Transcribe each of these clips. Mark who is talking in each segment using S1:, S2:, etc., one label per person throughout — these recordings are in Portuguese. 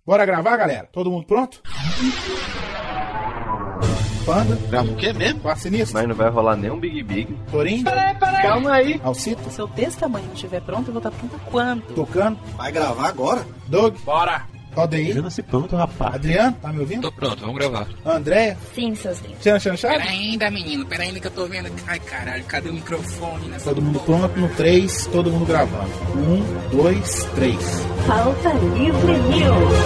S1: Bora gravar, galera? Todo mundo pronto? Panda.
S2: Grava o quê mesmo?
S1: Quarto sinistro.
S3: Mas não vai rolar nenhum Big.
S1: Torinho.
S4: Peraí.
S1: Calma aí. Alcita.
S4: Se eu desse tamanho não estiver pronto, eu vou estar pronta quando?
S1: Tocando.
S2: Vai gravar agora?
S1: Doug.
S2: Bora.
S1: Roda aí.
S5: Eu nasci pronto, rapaz.
S1: Adriano, tá me ouvindo?
S2: Tô pronto, vamos gravar.
S1: Andréia.
S4: Sim, seus lindos.
S1: Xanxan.
S6: Pera ainda, menino, pera ainda que eu tô vendo. Ai, caralho, cadê o microfone nessa
S1: Todo mundo
S6: porra?
S1: pronto no 3, todo mundo gravando. 1, 2, 3.
S7: Pauta Livre News.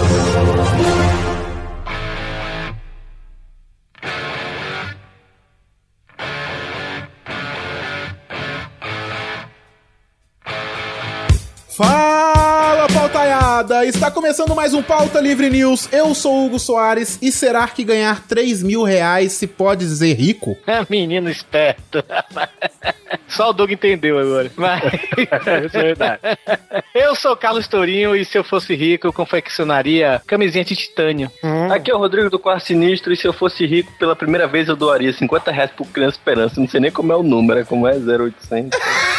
S1: Fala, pautaiada! Está começando mais um Pauta Livre News. Eu sou o Hugo Soares e será que ganhar 3 mil reais se pode dizer rico?
S8: Menino esperto. Só o Doug entendeu agora. Mas isso é verdade. Eu sou o Carlos Tourinho e se eu fosse rico, eu confeccionaria camisinha de titânio.
S3: Aqui é o Rodrigo do Quarto Sinistro e se eu fosse rico pela primeira vez eu doaria 50 reais pro Criança Esperança. Não sei nem como é o número, é como é 0800.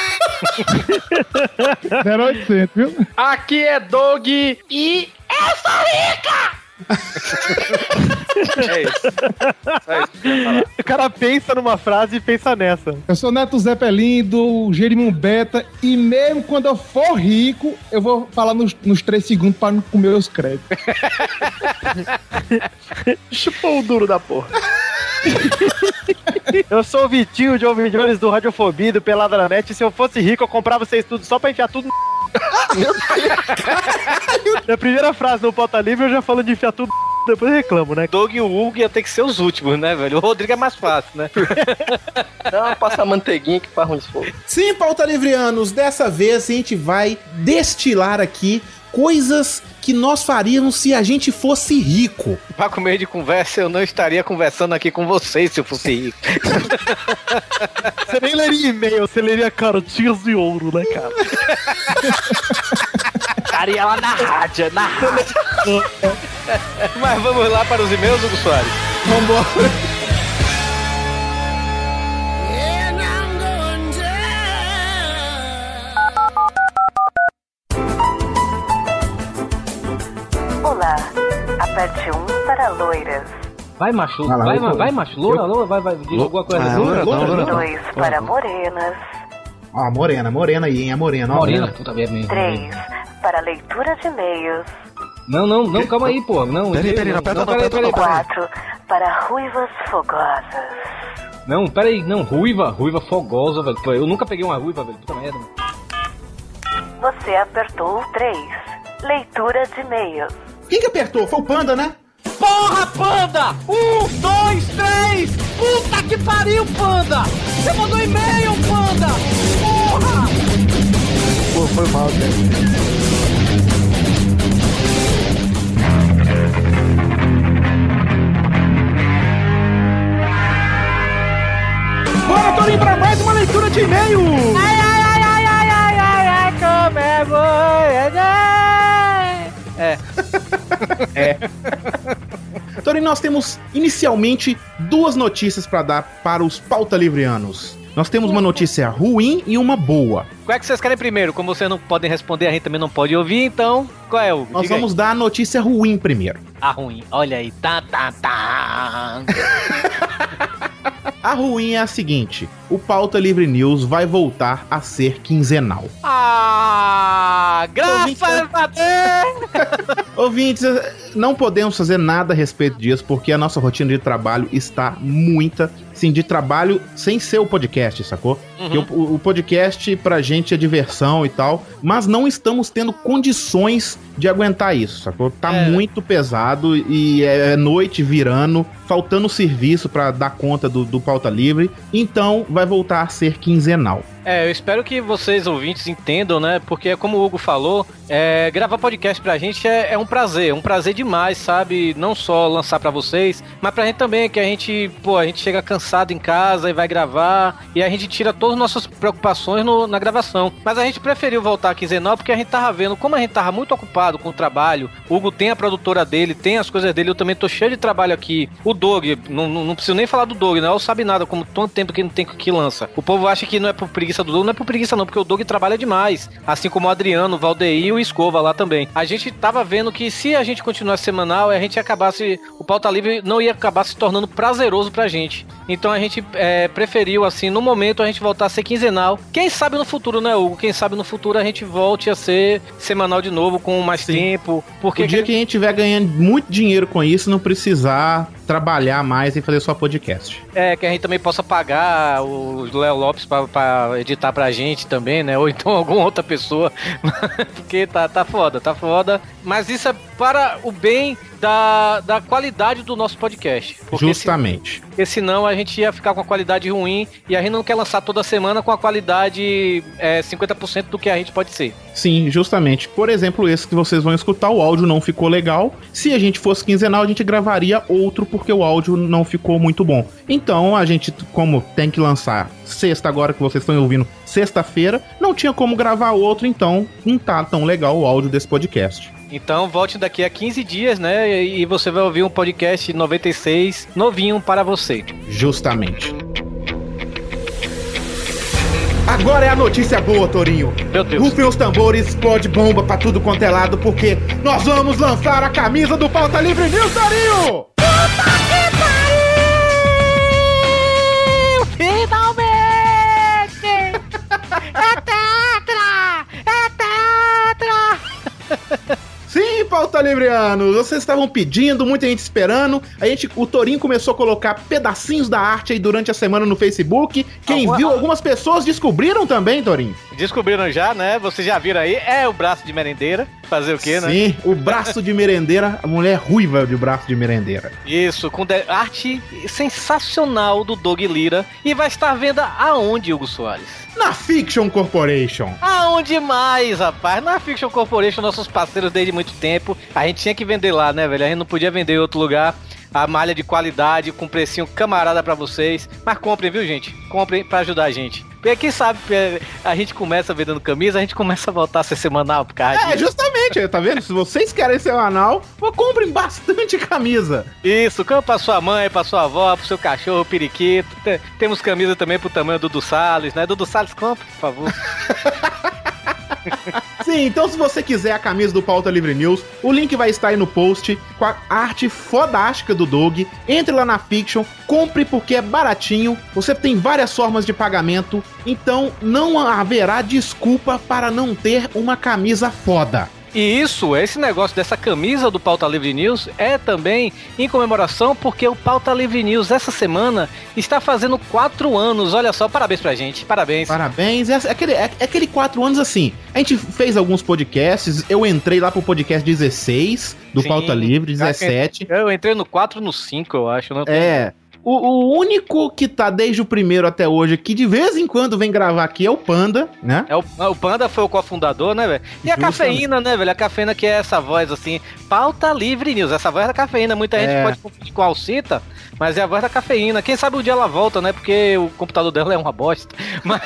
S5: 0800, viu?
S8: Aqui é Doug e eu sou rica!
S3: É isso. É isso que eu ia falar.
S5: O cara pensa numa frase e pensa nessa. Eu sou Neto Zeppelin do Jerimum Beta e mesmo quando eu for rico, eu vou falar nos 3 segundos pra não comer os créditos.
S8: Chupou o duro da porra.
S5: Eu sou o Vitinho de Ouvi Jones do Radiofobia do Pelada na Net e se eu fosse rico, eu comprava vocês tudo só pra enfiar tudo no... Na primeira frase no Pauta Livre eu já falo de enfiar tudo depois eu reclamo, né?
S8: Doug e o Hugo ia ter que ser os últimos, né, velho? O Rodrigo é mais fácil, né?
S3: Não, passa a manteiguinha que faz um esforço.
S1: Sim, Pauta Livrianos, dessa vez a gente vai destilar aqui coisas que nós faríamos se a gente fosse rico.
S8: Pra comer de conversa, eu não estaria conversando aqui com vocês se eu fosse rico.
S5: Você nem leria e-mail, você leria cartinhas de ouro, né, cara?
S8: Estaria lá na rádio. Mas vamos lá para os e-mails, Hugo Soares.
S1: Vambora.
S7: Olá, aperte 1 para loiras,
S8: Vai, macho.
S1: Vai lá,
S8: Vai, macho. Loura, vai. Diz alguma coisa.
S1: Loura.
S7: 2 para morenas,
S1: Ó, morena aí, hein? A morena. Ó,
S8: Morena, puta merda.
S7: 3 para leitura de e-mails,
S8: Não, calma aí, pô. Não,
S5: Peraí, não aperta não.
S7: 4 para ruivas fogosas.
S8: Não, peraí, não, ruiva fogosa, velho. Pô, eu nunca peguei uma ruiva, velho. Puta merda.
S7: Você apertou o 3, leitura de e-mails.
S1: Quem que apertou? Foi o Panda, né?
S8: Porra, Panda! 1, 2, 3! Puta que pariu, Panda! Você mandou e-mail, Panda! Porra!
S5: Pô, foi mal, cara.
S1: Bora, Torinho, pra mais uma leitura de e-mail!
S8: Ai, como é bom!
S1: É. Torinho, nós temos inicialmente 2 notícias pra dar para os Pauta Livrianos. Nós temos uma notícia ruim e uma boa.
S8: Qual é que vocês querem primeiro? Como vocês não podem responder, a gente também não pode ouvir, então... Qual é, Hugo?
S1: Nós
S8: Diga
S1: vamos dar a notícia ruim primeiro.
S8: aí. A ruim, olha aí. Tá.
S1: A ruim é a seguinte: o Pauta Livre News vai voltar a ser quinzenal.
S8: Graças a Deus!
S1: Ouvintes, não podemos fazer nada a respeito disso, porque a nossa rotina de trabalho está muita, sim, de trabalho sem ser o podcast, sacou? Porque o podcast pra gente é diversão e tal, mas não estamos tendo condições de aguentar isso, sacou? Tá muito pesado e é noite virando, faltando serviço pra dar conta do Pauta Livre, então vai voltar a ser quinzenal.
S8: Eu espero que vocês, ouvintes, entendam, né? Porque, como o Hugo falou, gravar podcast pra gente é um prazer demais, sabe? Não só lançar pra vocês, mas pra gente também, que a gente chega cansado em casa e vai gravar, e a gente tira todas as nossas preocupações na gravação. Mas a gente preferiu voltar a quinzenal porque a gente tava vendo, como a gente tava muito ocupado com o trabalho, o Hugo tem a produtora dele, tem as coisas dele, eu também tô cheio de trabalho aqui. O Doug, não preciso nem falar do Doug, né? Não sabe nada, como tanto tempo que não tem que lança. O povo acha que não é por preguiça preguiça do Doug, não é por preguiça não, porque o Doug trabalha demais, assim como o Adriano, o Valdeir e o Escova lá também. A gente tava vendo que se a gente continuasse semanal, a gente ia acabar o Pauta Livre não ia acabar se tornando prazeroso pra gente. Então a gente preferiu, assim, no momento a gente voltar a ser quinzenal. Quem sabe no futuro, né, Hugo? Quem sabe no futuro a gente volte a ser semanal de novo, com mais tempo. Porque
S1: o dia que a gente estiver ganhando muito dinheiro com isso, não precisar trabalhar mais e fazer só podcast.
S8: Que a gente também possa pagar o Léo Lopes pra editar pra gente também, né? Ou então alguma outra pessoa. Porque tá foda. Mas isso é para o bem da qualidade do nosso podcast.
S1: Justamente.
S8: Porque senão a gente ia ficar com a qualidade ruim e a gente não quer lançar toda semana com a qualidade 50% do que a gente pode ser.
S1: Sim, justamente. Por exemplo, esse que vocês vão escutar, o áudio não ficou legal. Se a gente fosse quinzenal, a gente gravaria outro porque o áudio não ficou muito bom. Então, a gente, como tem que lançar sexta agora que vocês estão ouvindo, sexta-feira, não tinha como gravar outro, então não tá tão legal o áudio desse podcast.
S8: Então volte daqui a 15 dias, né? E você vai ouvir um podcast 96 novinho para você.
S1: Justamente. Agora é a notícia boa, Torinho.
S8: Meu Deus.
S1: Rufem os tambores, explode bomba pra tudo quanto é lado, porque nós vamos lançar a camisa do Pauta Livre News, Torinho!
S8: Puta que pariu! Finalmente! É tetra! É tetra!
S1: Sim, Pauta Livreanos, vocês estavam pedindo, muita gente esperando. O Torinho começou a colocar pedacinhos da arte aí durante a semana no Facebook. Quem viu, algumas pessoas descobriram também, Torinho.
S8: Descobriram já, né? Vocês já viram aí, é o braço de merendeira. Fazer o quê, né?
S1: Sim, o braço de merendeira, a mulher ruiva de braço de merendeira.
S8: Isso, com arte sensacional do Doug Lira. E vai estar à venda aonde, Hugo Soares?
S1: Na Fiction Corporation.
S8: Aonde mais, rapaz? Na Fiction Corporation, nossos parceiros desde muito tempo. A gente tinha que vender lá, né, velho? A gente não podia vender em outro lugar. A malha de qualidade, com precinho camarada pra vocês. Mas comprem, viu, gente? Comprem pra ajudar a gente. Porque quem sabe a gente começa vendendo camisa, a gente começa a voltar a ser semanal por causa disso.
S1: Justamente, tá vendo? Se vocês querem semanal, comprem bastante camisa.
S8: Isso, compra pra sua mãe, pra sua avó, pro seu cachorro, periquito. Temos camisa também pro tamanho do Dudu Salles, né? Dudu Salles, compra, por favor.
S1: Sim, então se você quiser a camisa do Pauta Livre News, o link vai estar aí no post com a arte fodástica do Doug. Entre lá na Fiction, compre porque é baratinho, você tem várias formas de pagamento, então não haverá desculpa para não ter uma camisa foda.
S8: E isso, esse negócio dessa camisa do Pauta Livre News é também em comemoração porque o Pauta Livre News essa semana está fazendo 4 anos. Olha só, parabéns pra gente, parabéns.
S1: Parabéns, é aquele 4 anos assim, a gente fez alguns podcasts, eu entrei lá pro podcast 16 do Sim, Pauta Livre, 17.
S8: Eu entrei no 4 no 5, eu acho, né?
S1: O único que tá desde o primeiro até hoje, que de vez em quando vem gravar aqui, é o Panda, né?
S8: O Panda foi o cofundador, né, velho? E a Cafeína, né, velho? A Cafeína que é essa voz, assim, Pauta Livre News. Essa voz da Cafeína. Muita gente pode confundir com a Alcita, mas é a voz da Cafeína. Quem sabe um dia ela volta, né? Porque o computador dela é uma bosta. Mas...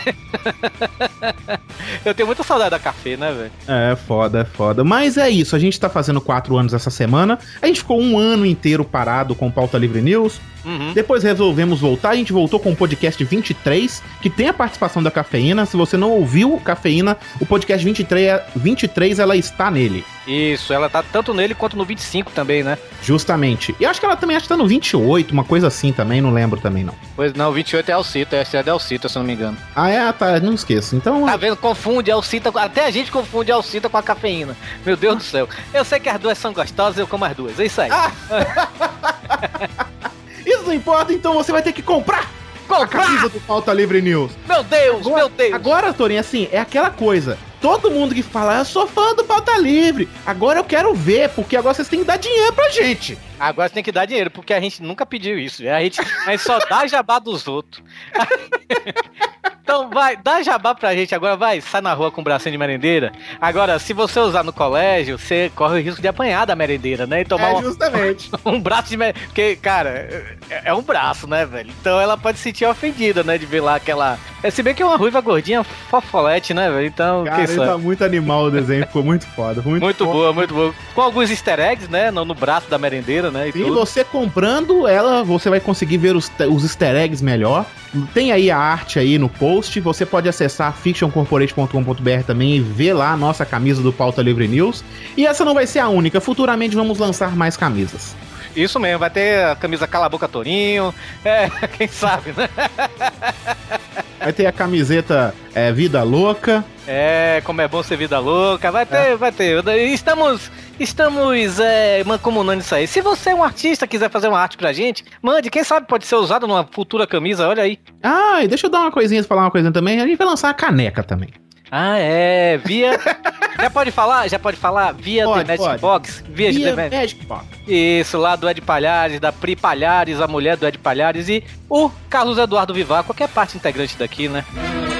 S8: eu tenho muita saudade da Café, né, velho?
S1: É foda. Mas é isso, a gente tá fazendo 4 anos essa semana. A gente ficou 1 ano inteiro parado com o Pauta Livre News. Depois resolvemos voltar, a gente voltou com o podcast 23, que tem a participação da Cafeína. Se você não ouviu Cafeína, o podcast 23 ela está nele.
S8: Isso, ela tá tanto nele quanto no 25 também, né?
S1: Justamente. E acho que ela também tá no 28, uma coisa assim também, não lembro também não.
S8: Pois não, o 28 é Alcita, essa é da Alcita, se eu não me engano.
S1: Tá, não esqueço. Então...
S8: Tá vendo? Confunde a Alcita, até a gente confunde a Alcita com a Cafeína. Meu Deus do céu. Eu sei que as duas são gostosas, eu como as duas, é isso aí.
S1: Isso não importa, então você vai ter que comprar a camisa do Pauta Livre News.
S8: Meu Deus.
S1: Agora, Torinho, assim, é aquela coisa. Todo mundo que fala, eu sou fã do Pauta Livre, agora eu quero ver, porque agora vocês têm que dar dinheiro pra gente.
S8: Agora você tem que dar dinheiro, porque a gente nunca pediu isso. A gente só dá jabá dos outros. Então vai, dá jabá pra gente agora, vai, sai na rua com um bracinho de merendeira. Agora, se você usar no colégio, você corre o risco de apanhar da merendeira, né? E tomar
S1: justamente.
S8: um braço de merendeira. Porque, cara, é um braço, né, velho? Então ela pode se sentir ofendida, né, de ver lá aquela... Se bem que é uma ruiva gordinha fofolete, né, velho? Então,
S1: cara, ele tá muito animal o desenho, ficou muito foda.
S8: Muito boa. Com alguns easter eggs, né, no braço da merendeira, né?
S1: E você comprando ela, você vai conseguir ver os easter eggs melhor. Tem aí a arte aí no post. post, você pode acessar fictioncorporate.com.br também e ver lá a nossa camisa do Pauta Livre News. E essa não vai ser a única, futuramente vamos lançar mais camisas.
S8: Isso mesmo, vai ter a camisa Cala a Boca Torinho, quem sabe, né?
S1: Vai ter a camiseta Vida Louca.
S8: Como é bom ser vida louca, vai ter. Estamos mancomunando isso aí. Se você é um artista quiser fazer uma arte pra gente, mande, quem sabe pode ser usado numa futura camisa, olha aí.
S1: Ah, e deixa eu dar uma coisinha, falar uma coisinha também, a gente vai lançar a caneca também.
S8: Via... Já pode falar? Via The Magic Box? Via The Magic Box. Isso, lá do Ed Palhares, da Pri Palhares, a mulher do Ed Palhares e o Carlos Eduardo Vivar, qualquer parte integrante daqui, né?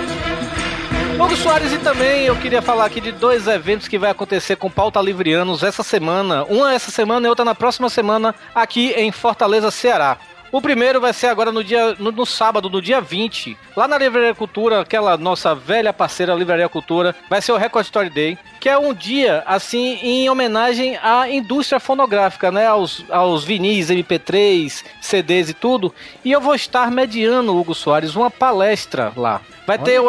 S8: Hugo Soares, e também eu queria falar aqui de 2 eventos que vai acontecer com Pauta Livrianos essa semana. Uma essa semana e outra na próxima semana aqui em Fortaleza, Ceará. O primeiro vai ser agora no sábado, no dia 20, lá na Livraria Cultura, aquela nossa velha parceira Livraria Cultura, vai ser o Record Story Day, que é um dia, assim, em homenagem à indústria fonográfica, né, aos vinis, MP3, CDs e tudo, e eu vou estar mediando, Hugo Soares, uma palestra lá. Vai ter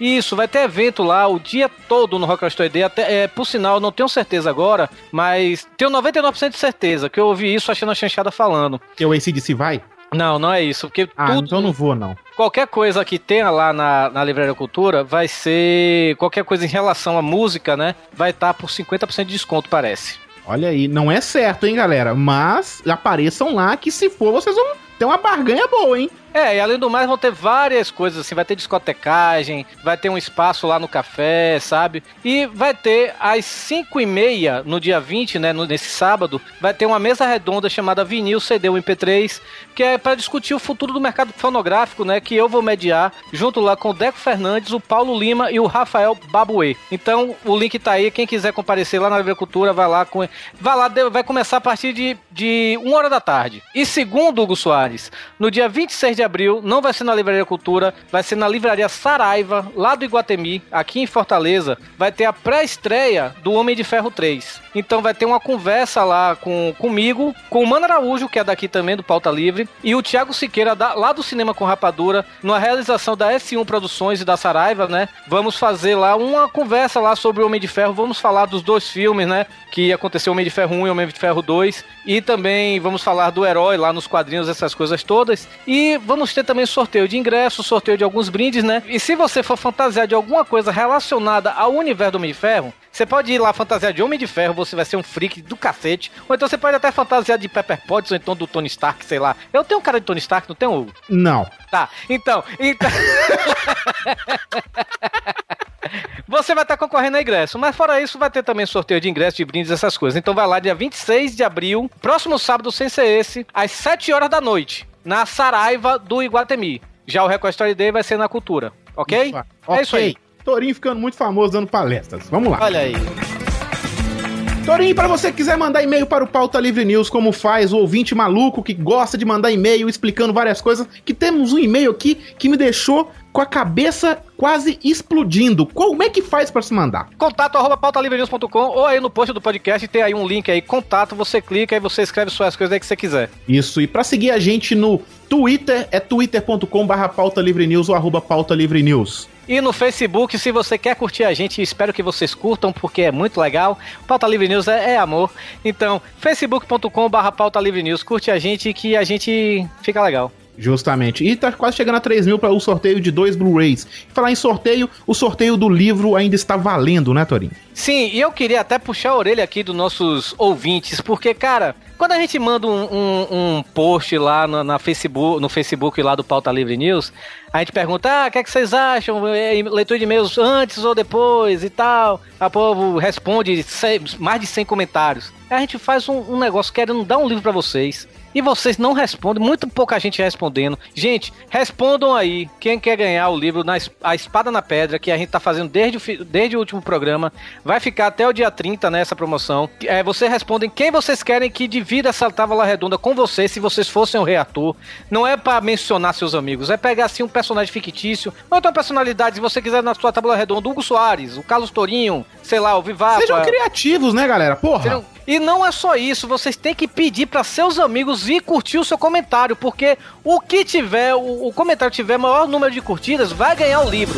S8: evento lá o dia todo no Record Story Day, por sinal, não tenho certeza agora, mas tenho 99% de certeza, que eu ouvi isso achando a chanchada falando.
S1: Que o AC/DC vai?
S8: Não é isso, porque tudo...
S1: então não vou, não.
S8: Qualquer coisa que tenha lá na Livraria Cultura vai ser... Qualquer coisa em relação à música, né? Vai estar por 50% de desconto, parece.
S1: Olha aí, não é certo, hein, galera? Mas apareçam lá que se for, vocês vão ter uma barganha boa, hein?
S8: E além do mais vão ter várias coisas, assim, vai ter discotecagem, vai ter um espaço lá no café, sabe? E vai ter às 5h30, no dia 20, né, nesse sábado, vai ter uma mesa redonda chamada Vinil, CD, MP3, que é para discutir o futuro do mercado fonográfico, né, que eu vou mediar, junto lá com o Deco Fernandes, o Paulo Lima e o Rafael Babuê. Então, o link tá aí, quem quiser comparecer lá na Livraria Cultura, vai lá, vai começar a partir de 1h da tarde. E segundo Hugo Soares, no dia 26 de abril, não vai ser na Livraria Cultura, vai ser na Livraria Saraiva, lá do Iguatemi, aqui em Fortaleza, vai ter a pré-estreia do Homem de Ferro 3. Então vai ter uma conversa lá comigo, com o Mano Araújo, que é daqui também, do Pauta Livre, e o Thiago Siqueira, lá do Cinema com Rapadura, numa realização da S1 Produções e da Saraiva, né? Vamos fazer lá uma conversa lá sobre o Homem de Ferro, vamos falar dos 2 filmes, né? Que aconteceu, Homem de Ferro 1 e Homem de Ferro 2, e também vamos falar do herói lá nos quadrinhos, essas coisas todas, e vamos ter também sorteio de ingressos, sorteio de alguns brindes, né? E se você for fantasiar de alguma coisa relacionada ao universo do Homem de Ferro, você pode ir lá fantasiar de Homem de Ferro, você vai ser um freak do cacete, ou então você pode até fantasiar de Pepper Potts, ou então do Tony Stark, sei lá. Eu tenho cara de Tony Stark, não tenho, Hugo?
S1: Não.
S8: Tá, então... Você vai estar concorrendo a ingresso, mas fora isso vai ter também sorteio de ingresso, de brindes, essas coisas. Então vai lá dia 26 de abril, próximo sábado sem ser esse, às 7h da noite, na Saraiva do Iguatemi. Já o Record Story Day vai ser na Cultura, ok? É isso aí.
S1: Torinho ficando muito famoso dando palestras. Vamos lá.
S8: Olha aí.
S1: Torinho, para você que quiser mandar e-mail para o Pauta Livre News, como faz o ouvinte maluco que gosta de mandar e-mail explicando várias coisas, que temos um e-mail aqui que me deixou com a cabeça quase explodindo. Como é que faz para se mandar?
S8: contato@pautalivrenews.com, ou aí no post do podcast tem aí um link aí, contato, você clica e você escreve suas coisas aí que você quiser.
S1: Isso, e para seguir a gente no Twitter, é twitter.com/pautalivrenews ou @pautalivrenews.
S8: E no Facebook, se você quer curtir a gente, espero que vocês curtam, porque é muito legal. Pauta Livre News é amor. Então, facebook.com/Pauta Livre News, curte a gente que a gente fica legal.
S1: Justamente. E tá quase chegando a 3.000 para o sorteio de 2 Blu-rays. Falar em sorteio, o sorteio do livro ainda está valendo, né, Torinho?
S8: Sim, e eu queria até puxar a orelha aqui dos nossos ouvintes, porque, cara, quando a gente manda um post lá no Facebook lá do Pauta Livre News, a gente pergunta, o que é que vocês acham? Leitura de e-mails antes ou depois e tal. A povo responde mais de 100 comentários. A gente faz um negócio querendo dar um livro pra vocês. E vocês não respondem, muito pouca gente respondendo. Gente, respondam aí. Quem quer ganhar o livro A Espada na Pedra, que a gente tá fazendo desde o último programa. Vai ficar até o dia 30, né, essa promoção. Vocês respondem quem vocês querem que divida essa tábua redonda com vocês, se vocês fossem o reator. Não é pra mencionar seus amigos, é pegar assim um personagem fictício, ou outra personalidade, se você quiser na sua tábua redonda, o Hugo Soares, o Carlos Tourinho, sei lá, o Vivaco.
S1: Sejam criativos, né, galera? Porra!
S8: E não é só isso, vocês têm que pedir para seus amigos ir curtir o seu comentário, porque o que tiver, o comentário tiver maior número de curtidas, vai ganhar o livro.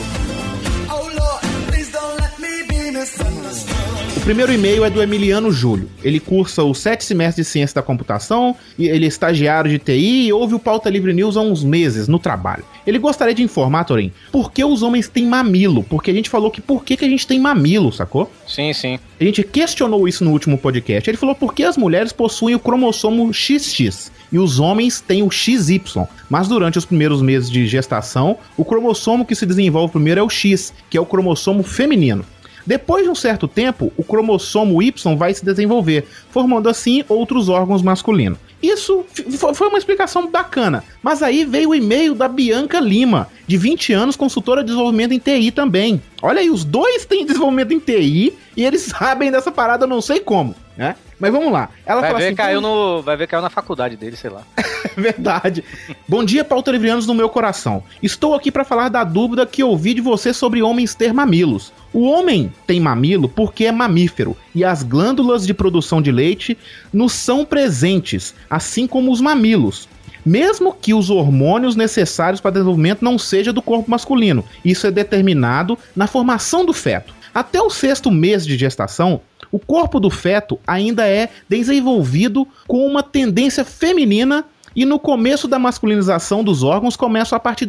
S1: O primeiro e-mail é do Emiliano Júlio. Ele cursa o 7º semestre de Ciência da Computação, e ele é estagiário de TI e ouve o Pauta Livre News há uns meses no trabalho. Ele gostaria de informar, Torin, por que os homens têm mamilo? Porque a gente falou que por que a gente tem mamilo, sacou?
S8: Sim, sim.
S1: A gente questionou isso no último podcast. Ele falou por que as mulheres possuem o cromossomo XX e os homens têm o XY. Mas durante os primeiros meses de gestação, o cromossomo que se desenvolve primeiro é o X, que é o cromossomo feminino. Depois de um certo tempo, o cromossomo Y vai se desenvolver, formando assim outros órgãos masculinos. Isso foi uma explicação bacana, mas aí veio o e-mail da Bianca Lima, de 20 anos, consultora de desenvolvimento em TI também. Olha aí, os dois têm desenvolvimento em TI e eles sabem dessa parada, eu não sei como, né? Mas vamos lá. Ela
S8: vai
S1: fala
S8: ver,
S1: assim,
S8: caiu na faculdade dele, sei lá.
S1: Verdade. Bom dia, Pauta Livrianos do meu coração. Estou aqui para falar da dúvida que ouvi de você sobre homens ter mamilos. O homem tem mamilo porque é mamífero e as glândulas de produção de leite nos são presentes, assim como os mamilos. Mesmo que os hormônios necessários para desenvolvimento não sejam do corpo masculino. Isso é determinado na formação do feto. Até o 6º mês de gestação, o corpo do feto ainda é desenvolvido com uma tendência feminina e no começo da masculinização dos órgãos começa a partir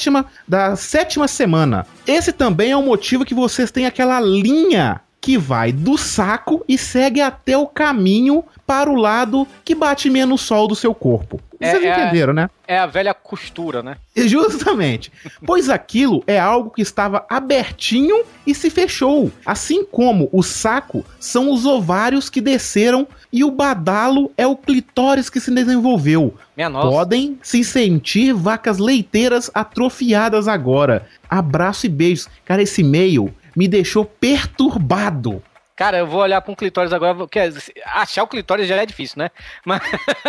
S1: da 7ª semana. Esse também é o motivo que vocês têm aquela linha que vai do saco e segue até o caminho para o lado que bate menos sol do seu corpo. Vocês entenderam, né?
S8: É a velha costura, né?
S1: Justamente. Pois aquilo é algo que estava abertinho e se fechou. Assim como o saco são os ovários que desceram e o badalo é o clitóris que se desenvolveu.
S8: Minha nossa.
S1: Podem se sentir vacas leiteiras atrofiadas agora. Abraço e beijos. Cara, esse e-mail me deixou perturbado.
S8: Cara, eu vou olhar com o clitóris agora, porque achar o clitóris já é difícil, né? Mas...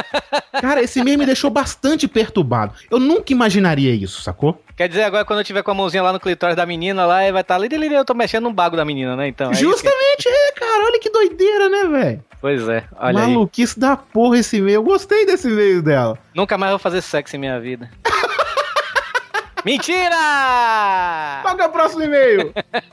S1: Cara, esse e-mail me deixou bastante perturbado. Eu nunca imaginaria isso, sacou?
S8: Quer dizer, agora quando eu tiver com a mãozinha lá no clitóris da menina, lá vai estar ali, eu tô mexendo no bago da menina, né? Então,
S1: justamente, cara, olha que doideira, né, velho?
S8: Pois é, olha aí.
S1: Maluquice da porra esse e-mail, eu gostei desse e-mail dela.
S8: Nunca mais vou fazer sexo em minha vida. Mentira!
S1: Qual que é o próximo e-mail?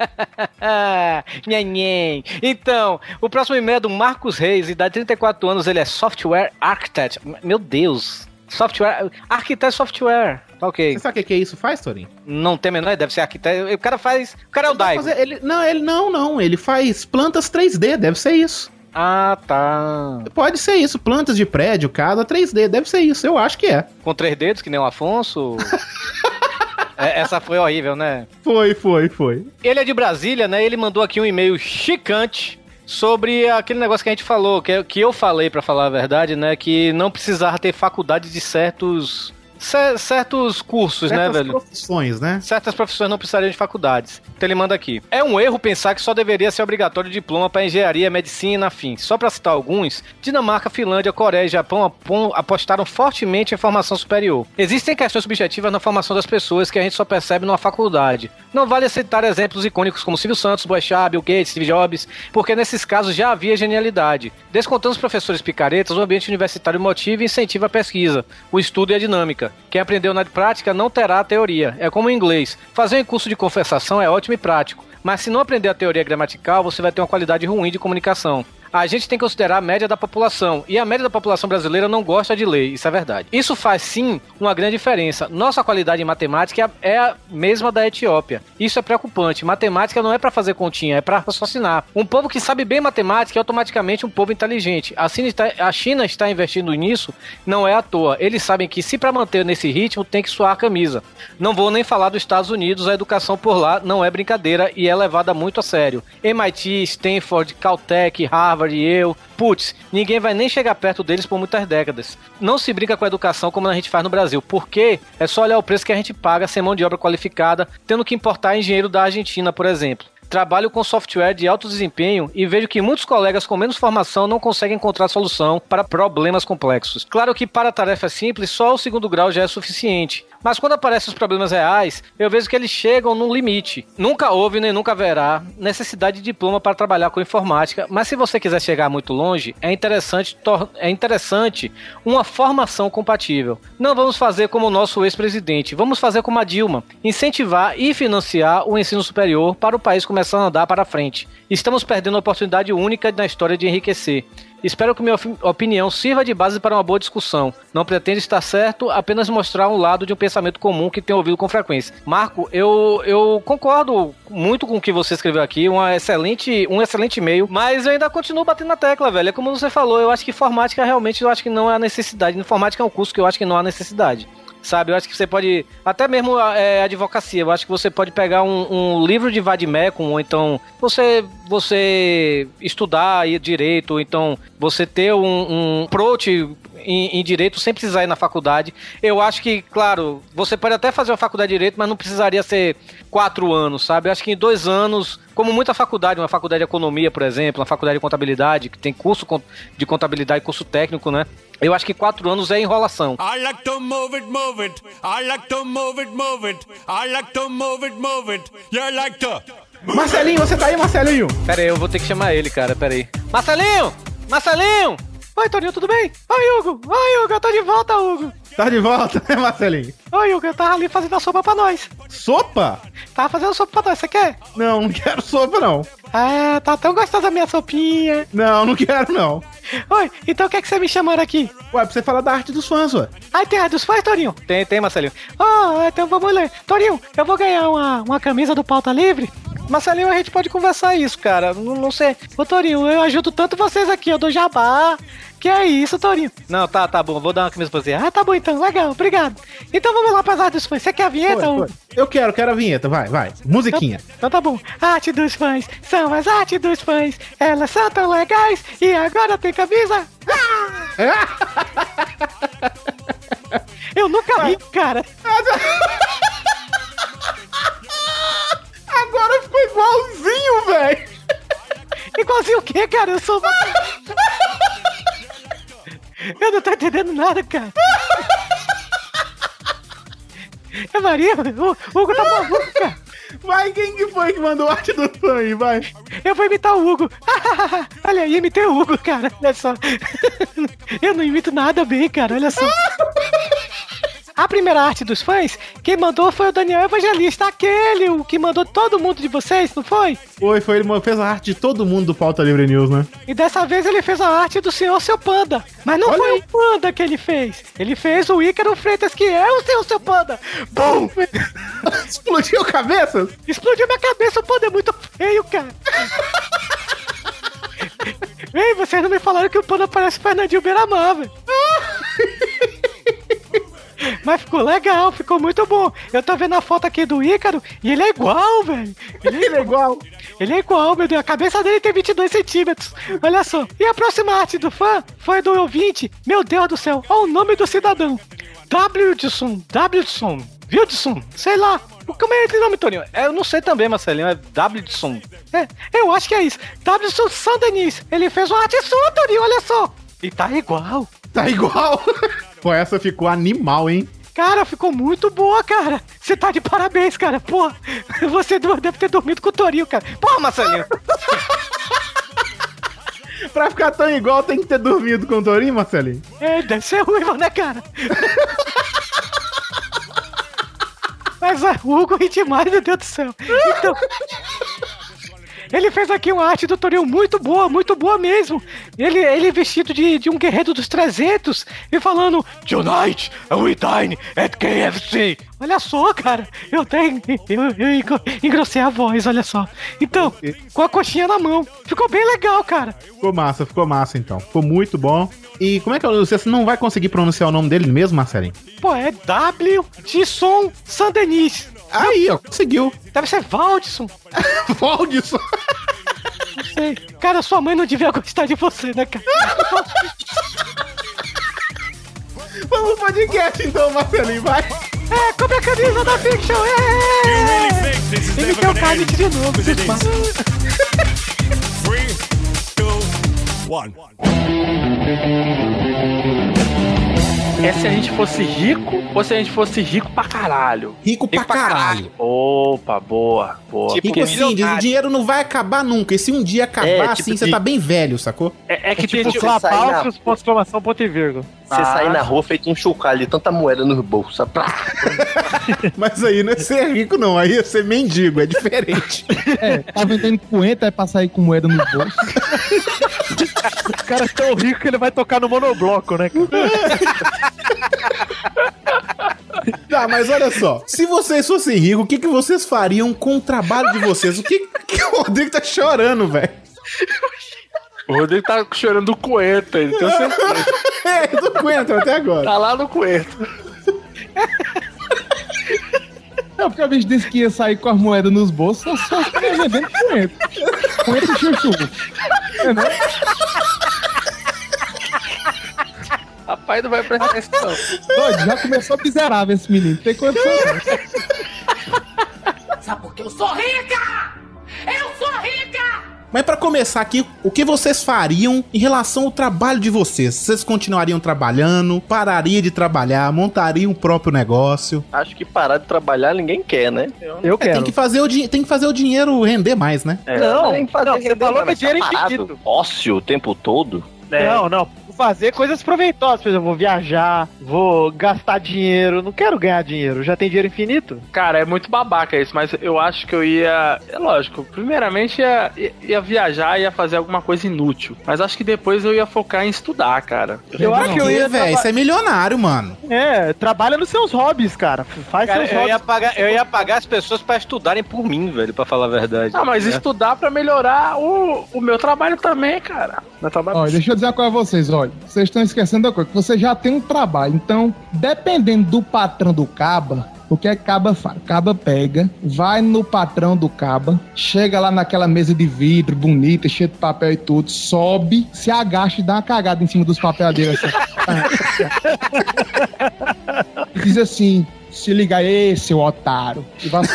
S8: Então, o próximo e-mail é do Marcos Reis, idade de 34 anos, ele é Software Architect. Meu Deus! Software... Arquiteto Software. Ok.
S1: Você sabe o que é isso? Faz, Torinho?
S8: Não tem menor, deve ser arquiteto. O cara faz... O cara é o Daigo.
S1: Ele faz plantas 3D, deve ser isso.
S8: Ah, tá.
S1: Pode ser isso, plantas de prédio, casa 3D, deve ser isso, eu acho que é.
S8: Com 3 dedos, que nem o Afonso... Essa foi horrível, né?
S1: Foi.
S8: Ele é de Brasília, né? Ele mandou aqui um e-mail chicante sobre aquele negócio que a gente falou, que eu falei, pra falar a verdade, né? Que não precisava ter faculdade de certos cursos, né, velho?
S1: Certas profissões, né?
S8: Certas profissões não precisariam de faculdades. Então ele manda aqui. É um erro pensar que só deveria ser obrigatório diploma para engenharia, medicina, afins. Só para citar alguns, Dinamarca, Finlândia, Coreia e Japão apostaram fortemente em formação superior. Existem questões subjetivas na formação das pessoas que a gente só percebe numa faculdade. Não vale citar exemplos icônicos como Silvio Santos, Boechat, Bill Gates, Steve Jobs, porque nesses casos já havia genialidade. Descontando os professores picaretas, o ambiente universitário motiva e incentiva a pesquisa, o estudo e a dinâmica. Quem aprendeu na prática não terá a teoria. É como o inglês. Fazer um curso de conversação é ótimo e prático, mas se não aprender a teoria gramatical, você vai ter uma qualidade ruim de comunicação. A gente tem que considerar a média da população, e a média da população brasileira não gosta de ler, isso é verdade. Isso faz, sim, uma grande diferença. Nossa qualidade em matemática é a mesma da Etiópia. Isso é preocupante. Matemática não é para fazer continha, é para raciocinar. Um povo que sabe bem matemática é automaticamente um povo inteligente. Assim, a China está investindo nisso, não é à toa. Eles sabem que se para manter nesse ritmo, tem que suar a camisa. Não vou nem falar dos Estados Unidos, a educação por lá não é brincadeira e é levada muito a sério. MIT, Stanford, Caltech, Harvard, putz, ninguém vai nem chegar perto deles por muitas décadas. Não se brinca com a educação como a gente faz no Brasil, porque é só olhar o preço que a gente paga sem mão de obra qualificada, tendo que importar engenheiro da Argentina, por exemplo. trabalho com software de alto desempenho e vejo que muitos colegas com menos formação não conseguem encontrar solução para problemas complexos. Claro que para tarefas simples, só o 2º grau já é suficiente. Mas quando aparecem os problemas reais, eu vejo que eles chegam num limite. Nunca houve nem nunca haverá necessidade de diploma para trabalhar com informática, mas se você quiser chegar muito longe, é interessante uma formação compatível. Não vamos fazer como o nosso ex-presidente, vamos fazer como a Dilma, incentivar e financiar o ensino superior para o país começar a andar para frente. Estamos perdendo uma oportunidade única na história de enriquecer. Espero que minha opinião sirva de base para uma boa discussão. Não pretendo estar certo, apenas mostrar um lado de um pensamento comum que tenho ouvido com frequência. Marco, eu concordo muito com o que você escreveu aqui, um excelente e-mail, mas eu ainda continuo batendo na tecla, velho. É como você falou, eu acho que informática realmente eu acho que não há necessidade. Informática é um curso que eu acho que não há necessidade. Sabe, eu acho que você pode, até mesmo advocacia, eu acho que você pode pegar um livro de vade-mecum, ou então você estudar direito, ou então você ter um approach em direito sem precisar ir na faculdade. Eu acho que, claro, você pode até fazer uma faculdade de direito, mas não precisaria ser 4 anos, sabe? Eu acho que em 2 anos, como muita faculdade, uma faculdade de economia, por exemplo, uma faculdade de contabilidade, que tem curso de contabilidade, curso técnico, né? Eu acho que 4 anos é enrolação.
S9: I like to move it, move it. I like to move it, move it. I like to move it, move it. You like to...
S1: Marcelinho, você tá aí, Marcelinho?
S8: Pera aí, eu vou ter que chamar ele, cara, pera aí. Marcelinho! Marcelinho! Oi, Toninho, tudo bem? Oi, Hugo! Oi, Hugo, eu tô de volta, Hugo!
S1: Tá de volta, né, Marcelinho?
S8: Oi, Hugo, eu tava ali fazendo a sopa pra nós.
S1: Sopa?
S8: Tava fazendo sopa pra nós, você quer?
S1: Não quero sopa, não.
S8: Ah, tá tão gostosa a minha sopinha.
S1: Não quero, não.
S8: Oi, então o que é que você me chamaram aqui?
S1: Ué, pra você falar da arte dos fãs, ué.
S8: Ah, tem arte dos fãs, Toninho? Tem, Marcelinho. Então vamos ler. Toninho, eu vou ganhar uma camisa do Pauta Livre. Marcelinho, a gente pode conversar isso, cara. Não sei. Ô, Torinho, eu ajudo tanto vocês aqui, eu dou jabá. Que é isso, Torinho? Não, tá bom, vou dar uma camisa pra você. Ah, tá bom então, legal, obrigado. Então vamos lá pras artes dos fãs. Você quer a vinheta?
S1: Foi. Eu quero a vinheta, vai. Musiquinha.
S8: Então tá bom. Arte dos fãs, são as artes dos fãs. Elas são tão legais e agora tem camisa. Eu nunca vi, cara.
S1: Agora ficou igualzinho, velho.
S8: Igualzinho o quê, cara? Eu sou... Eu não tô entendendo nada, cara. É Maria, o Hugo tá maluco, cara.
S1: Vai, quem que foi que mandou arte do fã aí, vai?
S8: Eu vou imitar o Hugo. Olha aí, imitei o Hugo, cara. Olha só. Eu não imito nada bem, cara. Olha só. A primeira arte dos fãs, quem mandou foi o Daniel Evangelista, o que mandou todo mundo de vocês, não foi?
S1: Foi, ele fez a arte de todo mundo do Pauta Livre News, né?
S8: E dessa vez ele fez a arte do Senhor Seu Panda. Mas não foi o Panda que ele fez. Ele fez o Ícaro Freitas, que é o Senhor Seu Panda. Bum!
S1: Explodiu a cabeça?
S8: Explodiu minha cabeça, o Panda é muito feio, cara. Ei, vocês não me falaram que o Panda parece Fernandinho Beiramar, velho. Mas ficou legal, ficou muito bom. Eu tô vendo a foto aqui do Ícaro e ele é igual, velho. Ele é igual. Ele é igual, meu Deus. A cabeça dele tem 22 centímetros. Olha só. E a próxima arte do fã foi do ouvinte. Meu Deus do céu. Olha o nome do cidadão. Wildson. Sei lá. Como é esse nome, Toninho? Eu não sei também, Marcelinho. É Wildson. Eu acho que é isso. Wildson Sandenis. Ele fez uma arte sua, Toninho. Olha só. E tá igual.
S1: Tá igual? Pô, essa ficou animal, hein?
S8: Cara, ficou muito boa, cara. Você tá de parabéns, cara. Pô, você deve ter dormido com o Torinho, cara. Pô, Marcelinho.
S1: Pra ficar tão igual, tem que ter dormido com o Torinho, Marcelinho?
S8: Deve ser ruim, né, cara? Mas o Hugo ri demais, meu Deus do céu. Então... Ele fez aqui uma arte do Torinho muito boa mesmo. Ele vestido de um guerreiro dos 300 e falando Tonight we dine at KFC. Olha só, cara. Eu engrossei a voz, olha só. Então, com a coxinha na mão. Ficou bem legal, cara.
S1: Ficou massa então. Ficou muito bom. E como é que você não vai conseguir pronunciar o nome dele mesmo, Marcelinho?
S8: Pô, é Wildson Sandenis.
S1: Aí, ó, conseguiu.
S8: Deve ser Valdisson.
S1: Valdisson.
S8: Não sei. Cara, sua mãe não devia gostar de você, né, cara?
S1: Vamos pro podcast então, Marcelinho, vai.
S8: compra a camisa da Fiction!
S9: E me deu o Carnic de novo, 3, 2, 1.
S10: É se a gente fosse rico ou se a gente fosse rico pra caralho?
S1: Rico pra caralho.
S10: Opa, boa.
S1: Tipo, rico assim, o dinheiro não vai acabar nunca. E se um dia acabar, assim, você tá bem velho, sacou?
S10: É que tem
S8: tipo clapalcios, ponto de exclamação, ponto e vírgula.
S3: Você sair na rua feito um chocalho de tanta moeda nos bolsos.
S1: Mas aí não é ser rico, não. Aí é ser mendigo, é diferente.
S5: Tá vendendo coenta, é pra sair com moeda no bolso.
S8: O cara é tão rico que ele vai tocar no monobloco, né, cara?
S1: Tá, mas olha só. Se vocês fossem ricos, o que vocês fariam com o trabalho de vocês? O que o Rodrigo tá chorando, velho?
S10: O Rodrigo tá chorando do coentro, ele tem certeza.
S1: Do coentro até agora.
S10: Tá lá no coentro.
S5: Não, porque a bicho disse que ia sair com as moedas nos bolsos, só ia vendendo coentro. Coentro e chuchu. É, né?
S10: Rapaz, não vai prestar atenção.
S5: Doido, já começou miserável esse menino. Tem condição.
S6: Sabe por que eu sou rica? Eu sou rica!
S1: Mas pra começar aqui, o que vocês fariam em relação ao trabalho de vocês? Vocês continuariam trabalhando? Pararia de trabalhar? Montariam o próprio negócio?
S3: Acho que parar de trabalhar ninguém quer, né?
S8: Eu quero.
S1: Tem que fazer o dinheiro render mais, né?
S8: Não,
S3: tem que fazer
S8: você falou que dinheiro é
S3: parado.
S8: infinito.
S3: Ócio o tempo todo?
S8: Não. Fazer coisas proveitosas, por exemplo, vou viajar, vou gastar dinheiro, não quero ganhar dinheiro, já tem dinheiro infinito.
S10: Cara, é muito babaca isso, mas eu acho que eu ia... É lógico, primeiramente ia viajar, ia fazer alguma coisa inútil, mas acho que depois eu ia focar em estudar, cara.
S8: Eu acho que eu ia...
S1: velho, você é milionário, mano.
S8: Trabalha nos seus hobbies, cara. Faz
S3: cara,
S8: seus hobbies.
S3: Eu ia pagar as pessoas pra estudarem por mim, velho, pra falar a verdade.
S10: Ah, mas estudar pra melhorar o meu trabalho também, cara. Meu trabalho...
S5: Olha, deixa eu dizer uma coisa a vocês, olha. Vocês estão esquecendo da coisa, que você já tem um trabalho. Então, dependendo do patrão do caba, o que é que caba faz? Caba pega, vai no patrão do caba, chega lá naquela mesa de vidro bonita, cheia de papel e tudo, sobe, se agacha e dá uma cagada em cima dos papéis dele. Assim. Diz assim, se liga aí, seu otário. E vai...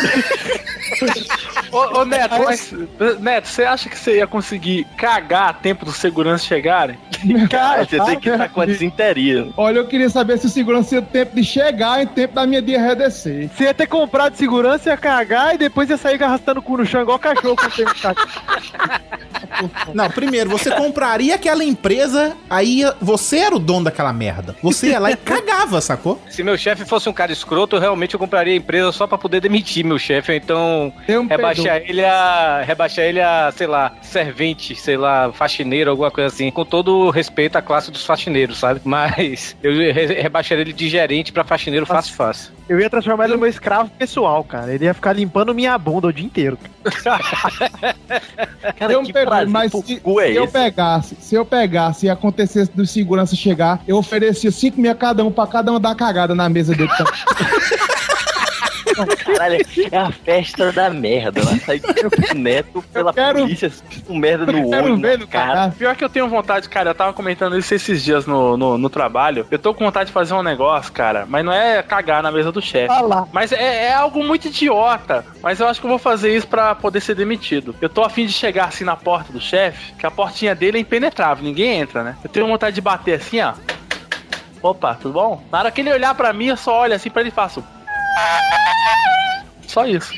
S10: Ô Neto, Neto, você acha que você ia conseguir cagar a tempo dos seguranças chegarem?
S3: Cara, você tem que estar com a desinteria.
S5: Olha, eu queria saber se o segurança ia ter tempo de chegar e tempo da minha de arredecer.
S8: Você ia ter comprado segurança, ia cagar e depois ia sair arrastando o cu no chão igual cachorro quando tem
S1: Não, primeiro, você compraria aquela empresa, aí você era o dono daquela merda. Você ia lá e cagava, sacou?
S3: Se meu chefe fosse um cara escroto, eu realmente compraria a empresa só pra poder demitir meu chefe, ou então rebaixar ele a, sei lá, servente, sei lá, faxineiro, alguma coisa assim, com todo respeito à classe dos faxineiros, sabe? Mas eu rebaixaria ele de gerente pra faxineiro fácil.
S8: Eu ia transformar ele no meu escravo pessoal, cara. Ele ia ficar limpando minha bunda o dia inteiro.
S5: Cara, mas se eu pegasse e acontecesse do segurança chegar, eu oferecia 5 mil a cada um pra cada um dar cagada na mesa dele.
S3: Caralho, é a festa da merda. Lá sai o Neto pela polícia com merda no olho, cara.
S10: Pior que eu tenho vontade, cara, eu tava comentando isso esses dias no trabalho. Eu tô com vontade de fazer um negócio, cara, mas não é cagar na mesa do chefe. Mas é algo muito idiota. Mas eu acho que eu vou fazer isso pra poder ser demitido. Eu tô a fim de chegar assim na porta do chefe, que a portinha dele é impenetrável, ninguém entra, né? Eu tenho vontade de bater assim, ó. Opa, tudo bom? Na hora que ele olhar pra mim, eu só olho assim pra ele e faço... Só isso.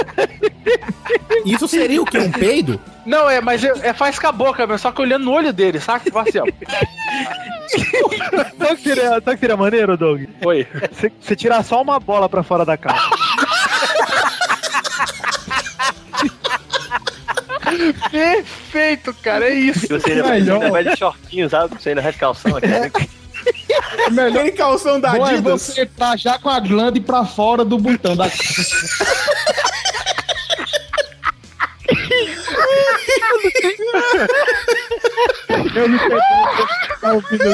S1: Isso seria o quê? Um peido?
S10: Não, mas faz com a boca mesmo, só que olhando no olho dele, saca? Assim, ó.
S8: Sabe que seria maneiro, Doug?
S10: Oi.
S8: Você tirar só uma bola pra fora da calça.
S10: Perfeito, cara, é isso.
S3: Você ainda vai de shortinho, sabe? Você ainda vai de calção aqui.
S1: Melhor calção da Adidas.
S5: É você tá já com a glande pra fora do botão da Eu me perdi.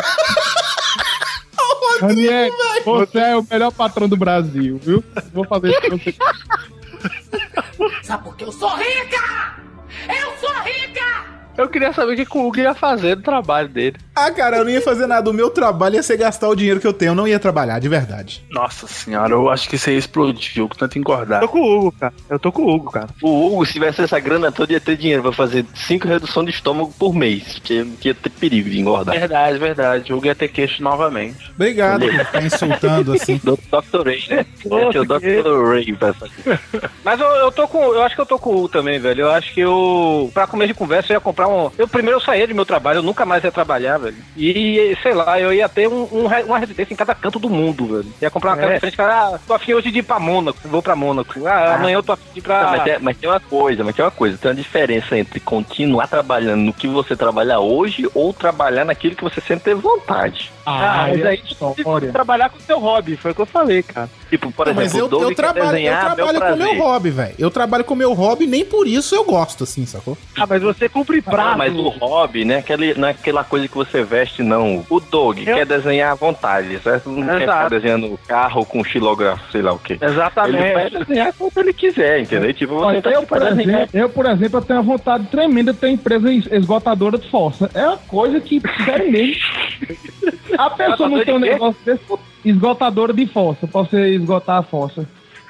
S5: Daniel, você é o melhor patrão do Brasil, viu? Vou fazer isso pra você.
S6: Sabe por que eu sou rica? Eu sou rica!
S10: Eu queria saber o que o Hugo ia fazer do trabalho dele.
S1: Ah, cara, eu não ia fazer nada. O meu trabalho ia ser gastar o dinheiro que eu tenho. Eu não ia trabalhar, de verdade.
S10: Nossa senhora, eu acho que isso aí explodiu, com tanto engordar.
S11: Eu tô com o Hugo, cara. Eu tô com o Hugo, cara.
S12: O Hugo, se tivesse essa grana toda, ia ter dinheiro pra fazer 5 reduções de estômago por mês. Porque ia ter perigo de engordar.
S10: Verdade, verdade. O Hugo ia ter queixo novamente.
S1: Obrigado por ficar insultando assim.
S12: Dr. Ray, né? Esse é o Dr. Ray pra fazer.
S3: Mas eu acho que eu tô com o Hugo também, velho. Eu acho que pra comer de conversa, eu ia comprar eu saía do meu trabalho, eu nunca mais ia trabalhar, velho. E, sei lá, eu ia ter uma residência em cada canto do mundo, velho. Ia comprar uma casa diferente, cara, tô afim hoje de ir pra Mônaco, vou pra Mônaco. Amanhã eu tô afim de ir pra...
S12: Mas tem uma coisa, tem uma diferença entre continuar trabalhando no que você trabalha hoje ou trabalhar naquilo que você sempre teve vontade.
S11: Mas aí você trabalhar com o seu hobby, foi o que eu falei, cara.
S12: Tipo, por exemplo,
S1: mas eu trabalho com o meu hobby, velho. Eu trabalho com o meu hobby, nem por isso eu gosto, assim, sacou?
S11: Mas você cumpre prazo.
S12: Mas o hobby, né? Não é aquela coisa que você veste, não. O Doug quer desenhar à vontade, certo? Não quer ficar desenhando carro com xilógrafo, sei lá o quê.
S11: Exatamente.
S12: Ele vai desenhar quanto ele quiser, entendeu? Tipo, você
S5: por exemplo, eu tenho uma vontade tremenda de ter empresa esgotadora de fossa. É uma coisa que, sério mesmo. A pessoa não tem um negócio desse, esgotadora de fossa, pra você esgotar a fossa.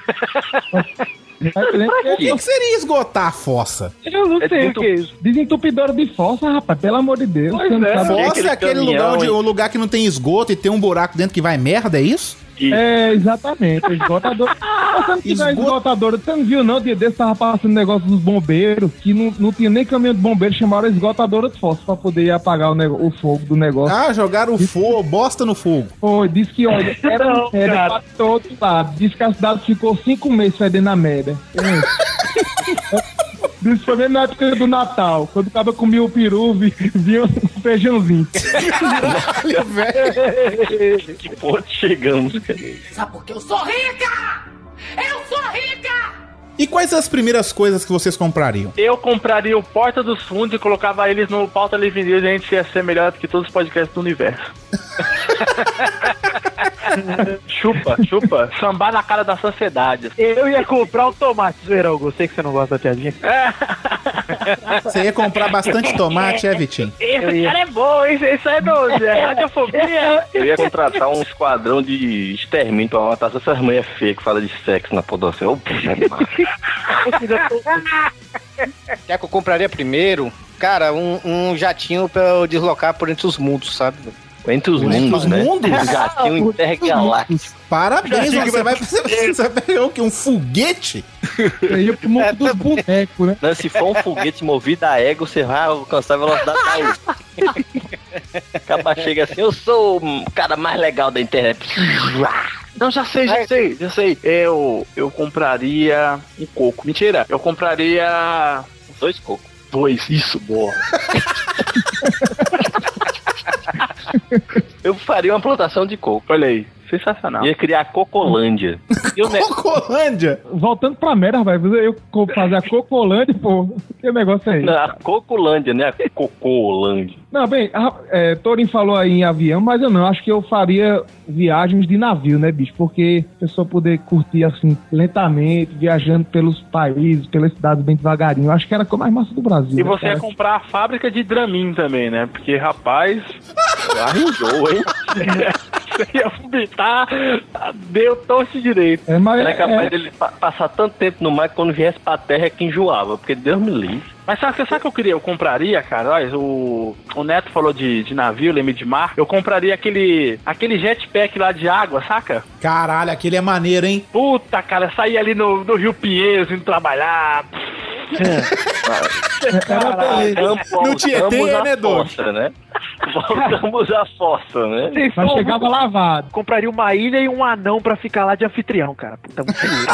S1: O que seria esgotar a fossa?
S5: Eu não sei o que é isso. Desentupidora de fossa, rapaz, pelo amor de Deus.
S1: Fossa é aquele lugar que não tem esgoto e tem um buraco dentro que vai merda, é isso?
S5: É, exatamente. Esgotador. Você não tiver esgotadora, você não viu não? Dia desse tava passando negócio dos bombeiros, que não tinha nem caminhão de bombeiro, chamaram a esgotadora de fósforo pra poder apagar o fogo do negócio.
S1: Ah, jogaram o fogo, bosta no fogo.
S5: Foi, disse que, olha, era pra todo lado. Disse que a cidade ficou 5 meses fedendo a merda. Isso foi mesmo na época do Natal, quando o cara comia o peru, via um feijãozinho.
S12: Caralho, velho. Que porra chegamos, cara.
S6: Sabe por que eu sou rica? Eu sou rica!
S1: E quais as primeiras coisas que vocês comprariam?
S10: Eu compraria o Porta dos Fundos e colocava eles no Pauta Livre News e a gente ia ser melhor do que todos os podcasts do universo. Chupa. Sambar na cara da sociedade.
S11: Eu ia comprar um tomate, zoeira, Hugo. Eu sei que você não gosta da piadinha.
S1: Você ia comprar bastante tomate, Vitinho?
S10: Esse cara é bom, isso é doce. É radiofobia.
S12: Eu ia contratar um esquadrão de extermínio pra matar essas manhas feias que falam de sexo na podosfera. Ô, puxa demais.
S3: Quer que eu compraria primeiro? Cara, um jatinho pra eu deslocar por entre os mundos, sabe?
S12: Entre os mundos, né? Um jatinho intergaláctico.
S1: Parabéns, você vai pegar o quê? Um foguete?
S5: Aí pro mundo dos bonecos, né?
S12: Não, se for um foguete movido a ego, você vai alcançar a velocidade da luz. Acaba chega assim, eu sou o cara mais legal da internet.
S10: Não, já sei. Eu compraria um coco. Mentira, eu compraria
S12: 2 cocos.
S10: 2, isso, boa.
S12: Eu faria uma plantação de coco.
S10: Olha aí, sensacional.
S12: Ia criar a Cocolândia.
S1: Cocolândia?
S5: Voltando pra merda, rapaz, eu fazer a Cocolândia, pô, que negócio é esse?
S12: Não, a Cocolândia, né? A Cocolândia.
S5: Não, bem, Torin falou aí em avião, mas eu não, acho que eu faria viagens de navio, né, bicho? Porque a pessoa poder curtir, assim, lentamente, viajando pelos países, pelas cidades bem devagarinho. Eu acho que era a coisa mais massa do Brasil.
S10: E você ia comprar a fábrica de Dramin também, né? Porque, rapaz, arranjou, hein? Você ia vomitar, deu tosse direito.
S12: Era capaz dele passar tanto tempo no mar que quando viesse pra terra é que enjoava, porque Deus me livre.
S10: Mas sabe o que eu queria? Eu compraria, cara, olha, o Neto falou de navio, limite de mar. Eu compraria aquele jetpack lá de água, saca?
S1: Caralho, aquele é maneiro, hein?
S10: Puta, cara, sair ali no Rio Pinheiros, indo trabalhar.
S1: No Tietê, né, Doug?
S12: Né? Voltamos à fossa, né?
S5: Mas chegava lavado.
S11: Compraria uma ilha e um anão pra ficar lá de anfitrião, cara. Puta, muito seguro.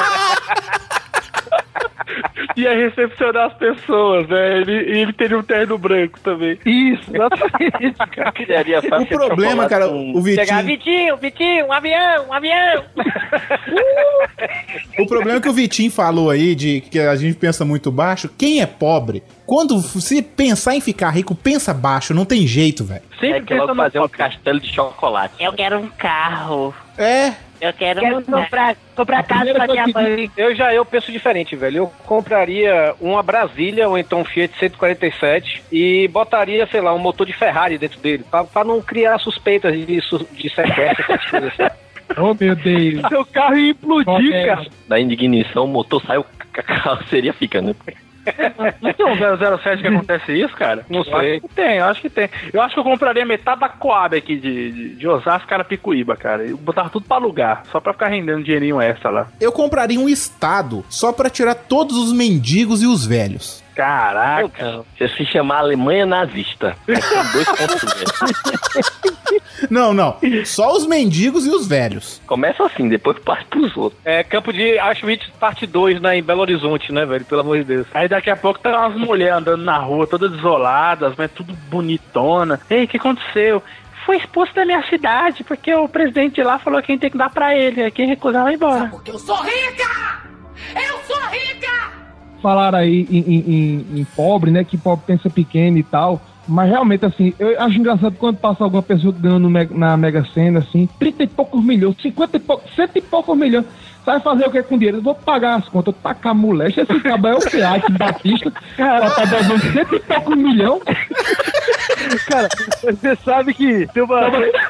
S10: Ia recepcionar as pessoas, né? Ele teria um terno branco também.
S11: Isso, exatamente, cara.
S1: O problema, cara, o Vitinho...
S6: Chegar, Vitinho, um avião!
S1: O problema é que o Vitinho falou aí, de que a gente pensa muito baixo. Quem é pobre, quando se pensar em ficar rico, pensa baixo, não tem jeito, velho.
S12: É que logo fazer um castelo de chocolate.
S13: Eu quero um carro. Eu quero
S3: comprar casa pra minha mãe. Eu penso diferente, velho. Eu compraria uma Brasília ou então um Fiat 147 e botaria, sei lá, um motor de Ferrari dentro dele, pra não criar suspeitas de sequestro, essas coisas assim.
S5: Oh, meu Deus.
S3: Seu carro ia implodir, cara.
S12: Da ignição, o motor saiu, a carroceria fica, né?
S10: Não tem um 007 que acontece isso, cara?
S3: Não sei.
S10: Acho que tem. Eu acho que eu compraria metade da Coab aqui de Osasco, Carapicuíba, cara. Eu botava tudo pra alugar, só pra ficar rendendo dinheirinho extra lá.
S1: Eu compraria um estado só pra tirar todos os mendigos e os velhos.
S10: Caraca.
S12: Você se chamar Alemanha nazista. São 2.0.
S1: Não. Só os mendigos e os velhos.
S12: Começa assim, depois parte pros outros.
S3: É campo de Auschwitz parte 2, né, em Belo Horizonte, né, velho? Pelo amor de Deus.
S10: Aí daqui a pouco tá umas mulheres andando na rua, todas desoladas, mas tudo bonitona. Ei, o que aconteceu? Foi expulso da minha cidade, porque o presidente de lá falou que quem tem que dar pra ele. Quem recusar vai embora.
S6: Porque eu sou rica! Eu sou rica!
S5: Falaram aí em pobre, né? Que pobre pensa pequeno e tal. Mas realmente, assim, eu acho engraçado quando passa alguma pessoa ganhando na Mega Sena, assim, 30 e poucos milhões, 50 e poucos, 100 e poucos milhões. Vai fazer o que com dinheiro? Eu vou pagar as contas, tacar moleque. Esse cabra é o Fiat Batista. Ela tá devendo 100 e poucos milhões.
S11: Cara, você sabe que tem uma...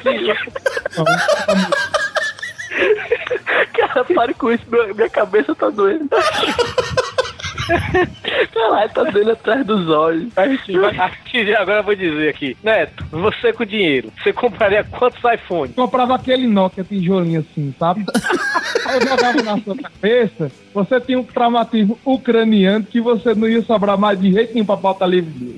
S12: Cara, pare com isso, minha cabeça tá doendo. Caralho, tá doendo atrás dos olhos.
S3: Agora eu vou dizer aqui. Neto, você com dinheiro, você compraria quantos iPhones?
S5: Comprava aquele Nokia tijolinho assim, sabe? Aí eu jogava na sua cabeça, você tinha um traumatismo ucraniano que você não ia sobrar mais de jeito nenhum pra pauta livre.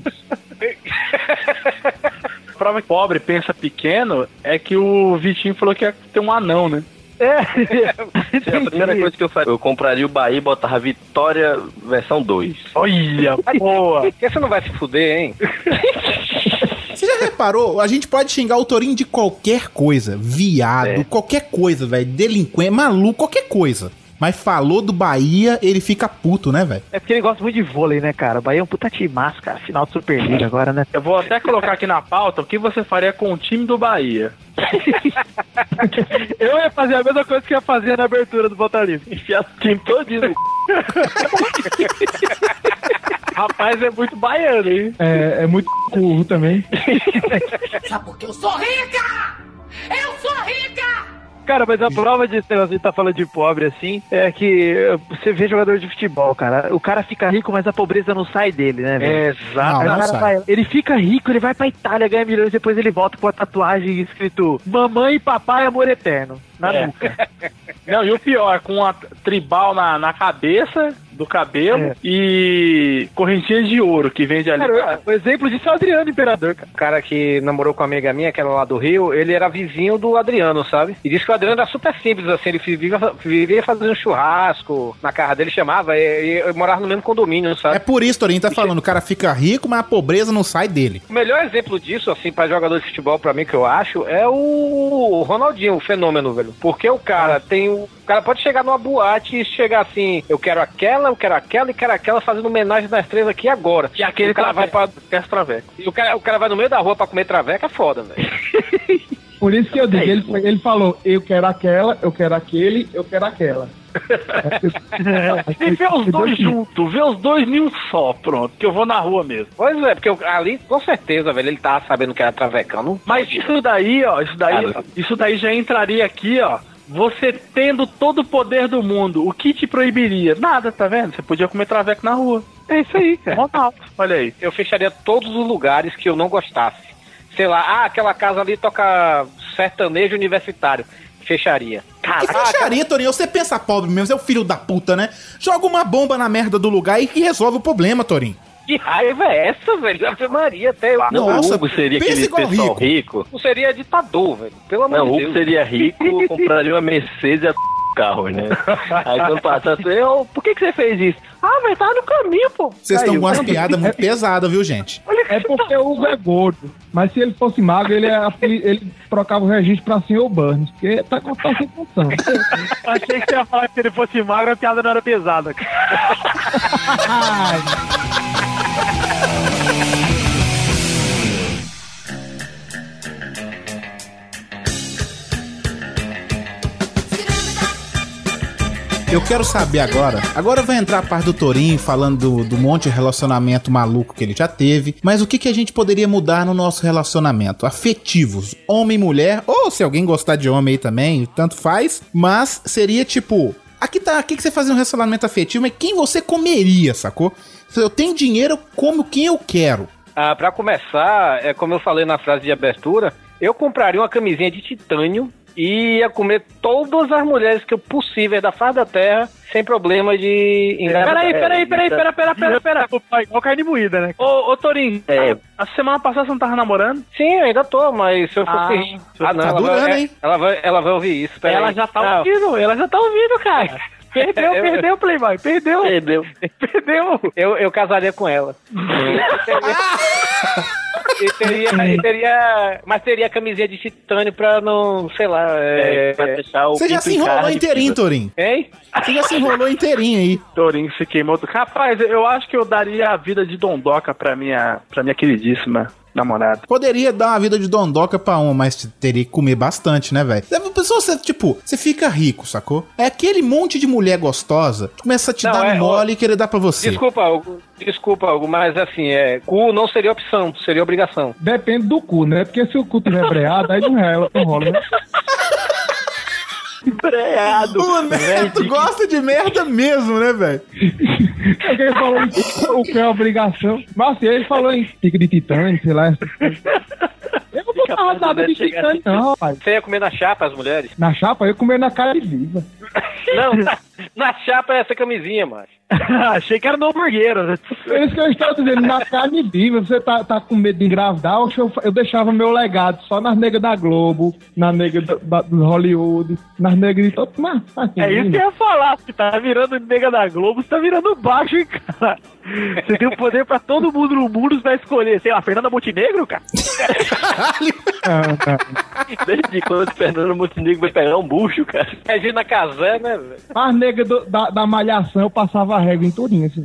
S10: Prova que pobre pensa pequeno é que o Vitinho falou que ia ter um anão, né?
S12: A primeira coisa que eu faria, eu compraria o Bahia e botava Vitória versão 2.
S10: Olha, boa!
S3: Por que você não vai se fuder, hein?
S1: Você já reparou? A gente pode xingar o Torinho de qualquer coisa. Viado, qualquer coisa, velho. Delinquente, maluco, qualquer coisa. Mas falou do Bahia, ele fica puto, né, velho?
S11: É porque ele gosta muito de vôlei, né, cara? O Bahia é um puta timaço, cara. Final do Superliga agora, né?
S10: Eu vou até colocar aqui na pauta o que você faria com o time do Bahia.
S11: Eu ia fazer a mesma coisa que ia fazer na abertura do Volta Livre.
S12: Enfiar o time todinho.
S10: Rapaz, é muito baiano, hein?
S5: É muito curvo também.
S6: Sabe por que eu sou rica? Eu sou rica!
S11: Cara, mas a prova disso, a gente tá falando de pobre assim, é que você vê jogador de futebol, cara. O cara fica rico, mas a pobreza não sai dele, né, velho?
S10: Exato.
S11: Ele fica rico, ele vai pra Itália, ganha milhões, depois ele volta com a tatuagem escrito Mamãe e Papai Amor Eterno. Na nuca.
S10: Não, e o pior, com a tribal na cabeça do cabelo e correntinhas de ouro que vende ali.
S11: Cara, o exemplo disso é o Adriano Imperador, cara.
S3: O cara que namorou com uma amiga minha, que era lá do Rio, ele era vizinho do Adriano, sabe? E disse que o Adriano era super simples, assim, ele vivia fazendo churrasco na casa dele, chamava, e morava no mesmo condomínio, sabe?
S1: É por isso, Torinho tá falando, o cara fica rico, mas a pobreza não sai dele.
S3: O melhor exemplo disso, assim, pra jogador de futebol, pra mim, que eu acho, é o Ronaldinho, o fenômeno, velho. Porque o cara O cara pode chegar numa boate e chegar assim, eu quero aquela e quero aquela, fazendo homenagem das três aqui agora.
S10: E aquele cara vai pra traveco.
S3: E o cara vai no meio da rua pra comer traveca, é foda, velho.
S5: Por isso que eu digo, ele falou, eu quero aquela, eu quero aquele, eu quero aquela.
S10: E vê os dois juntos, vê os dois em um só, pronto, que eu vou na rua mesmo.
S3: Pois é, porque ali, com certeza, velho, ele tá sabendo que era travecão.
S10: Mas isso daí, ó, isso daí já entraria aqui, ó. Você tendo todo o poder do mundo, o que te proibiria? Nada, tá vendo? Você podia comer traveco na rua.
S11: É isso aí, cara.
S10: Olha aí.
S3: Eu fecharia todos os lugares que eu não gostasse. Sei lá, aquela casa ali toca sertanejo universitário. Fecharia.
S1: Que fecharia, Torinho? Você pensa pobre mesmo, é o filho da puta, né? Joga uma bomba na merda do lugar e que resolve o problema, Torinho.
S3: Que raiva é essa, velho? Ave Maria, até eu.
S12: Nossa, o Hugo seria aquele pessoal rico.
S3: Não seria ditador, velho. Pelo amor de Deus.
S12: O Hugo seria rico, compraria uma Mercedes e carros, né? Aí quando passa assim, por que você fez isso? Ah, mas tá no caminho, pô.
S1: Vocês estão com umas piadas muito pesadas, viu, gente?
S5: É porque o Hugo é gordo. Mas se ele fosse magro, ele trocava o registro pra senhor Burns. Porque tá sem função.
S11: Achei que você ia falar que se ele fosse magro, a piada não era pesada.
S1: Eu quero saber agora vai entrar a parte do Torinho falando do monte de relacionamento maluco que ele já teve, mas o que a gente poderia mudar no nosso relacionamento? Afetivos, homem e mulher, ou se alguém gostar de homem aí também, tanto faz, mas seria tipo, aqui que você fazia um relacionamento afetivo, mas quem você comeria, sacou? Se eu tenho dinheiro, eu como quem eu quero.
S3: Pra começar, como eu falei na frase de abertura, eu compraria uma camisinha de titânio e ia comer todas as mulheres que eu possível da face da terra, sem problema de engravidar.
S11: Pera. Igual carne moída, né?
S10: Ô, Torinho, a semana passada você não tava namorando?
S3: Sim, eu ainda tô, mas se eu fosse rir...
S1: não, tá durando, hein?
S3: Ela vai ouvir isso.
S11: Ela já tá ouvindo, cara. Perdeu, Playboy, perdeu.
S3: Eu casaria com ela. Mas teria camisinha de titânio pra não, sei lá...
S12: pra deixar o
S1: Você já se enrolou inteirinho, Torinho.
S3: Hein?
S1: Você já se enrolou inteirinho aí.
S10: Torinho se queimou. Rapaz, eu acho que eu daria a vida de dondoca pra minha queridíssima namorada.
S1: Poderia dar uma vida de dondoca pra uma, mas teria que comer bastante, né, velho? Pessoa, você fica rico, sacou? É aquele monte de mulher gostosa que começa a te dar mole e querer dar pra você.
S3: Desculpa, Hugo, mas assim, cu não seria opção, seria obrigação.
S5: Depende do cu, né? Porque se o cu tiver breado, aí não rola, né?
S12: Breado.
S1: O Neto gosta de merda mesmo, né, velho?
S5: Ele falou o que é obrigação. Mas assim, ele falou em pico de titânio, sei lá. Eu não botava nada de titânio, não, rapaz.
S3: Você ia comer na chapa as mulheres?
S5: Na chapa? Eu ia comer na carne viva.
S3: Não, na chapa é essa camisinha, macho.
S11: Achei que era no hamburguero, né?
S5: É isso que eu estava dizendo, na carne viva. Você tá com medo de engravidar? Eu deixava meu legado só nas negas da Globo, nas negas do Hollywood, nas negas de todo mundo.
S11: É isso que eu ia falar. Você tá virando nega da Globo, você tá virando baixo, hein, cara? Você tem o poder pra todo mundo no mundo, você vai escolher, sei lá, Fernanda Montenegro, cara?
S12: Desde quando Fernanda Montenegro vai pegar um bucho, cara?
S3: Regina Casé, né, velho?
S5: As negas da malhação, eu passava a régua em tudinho, assim.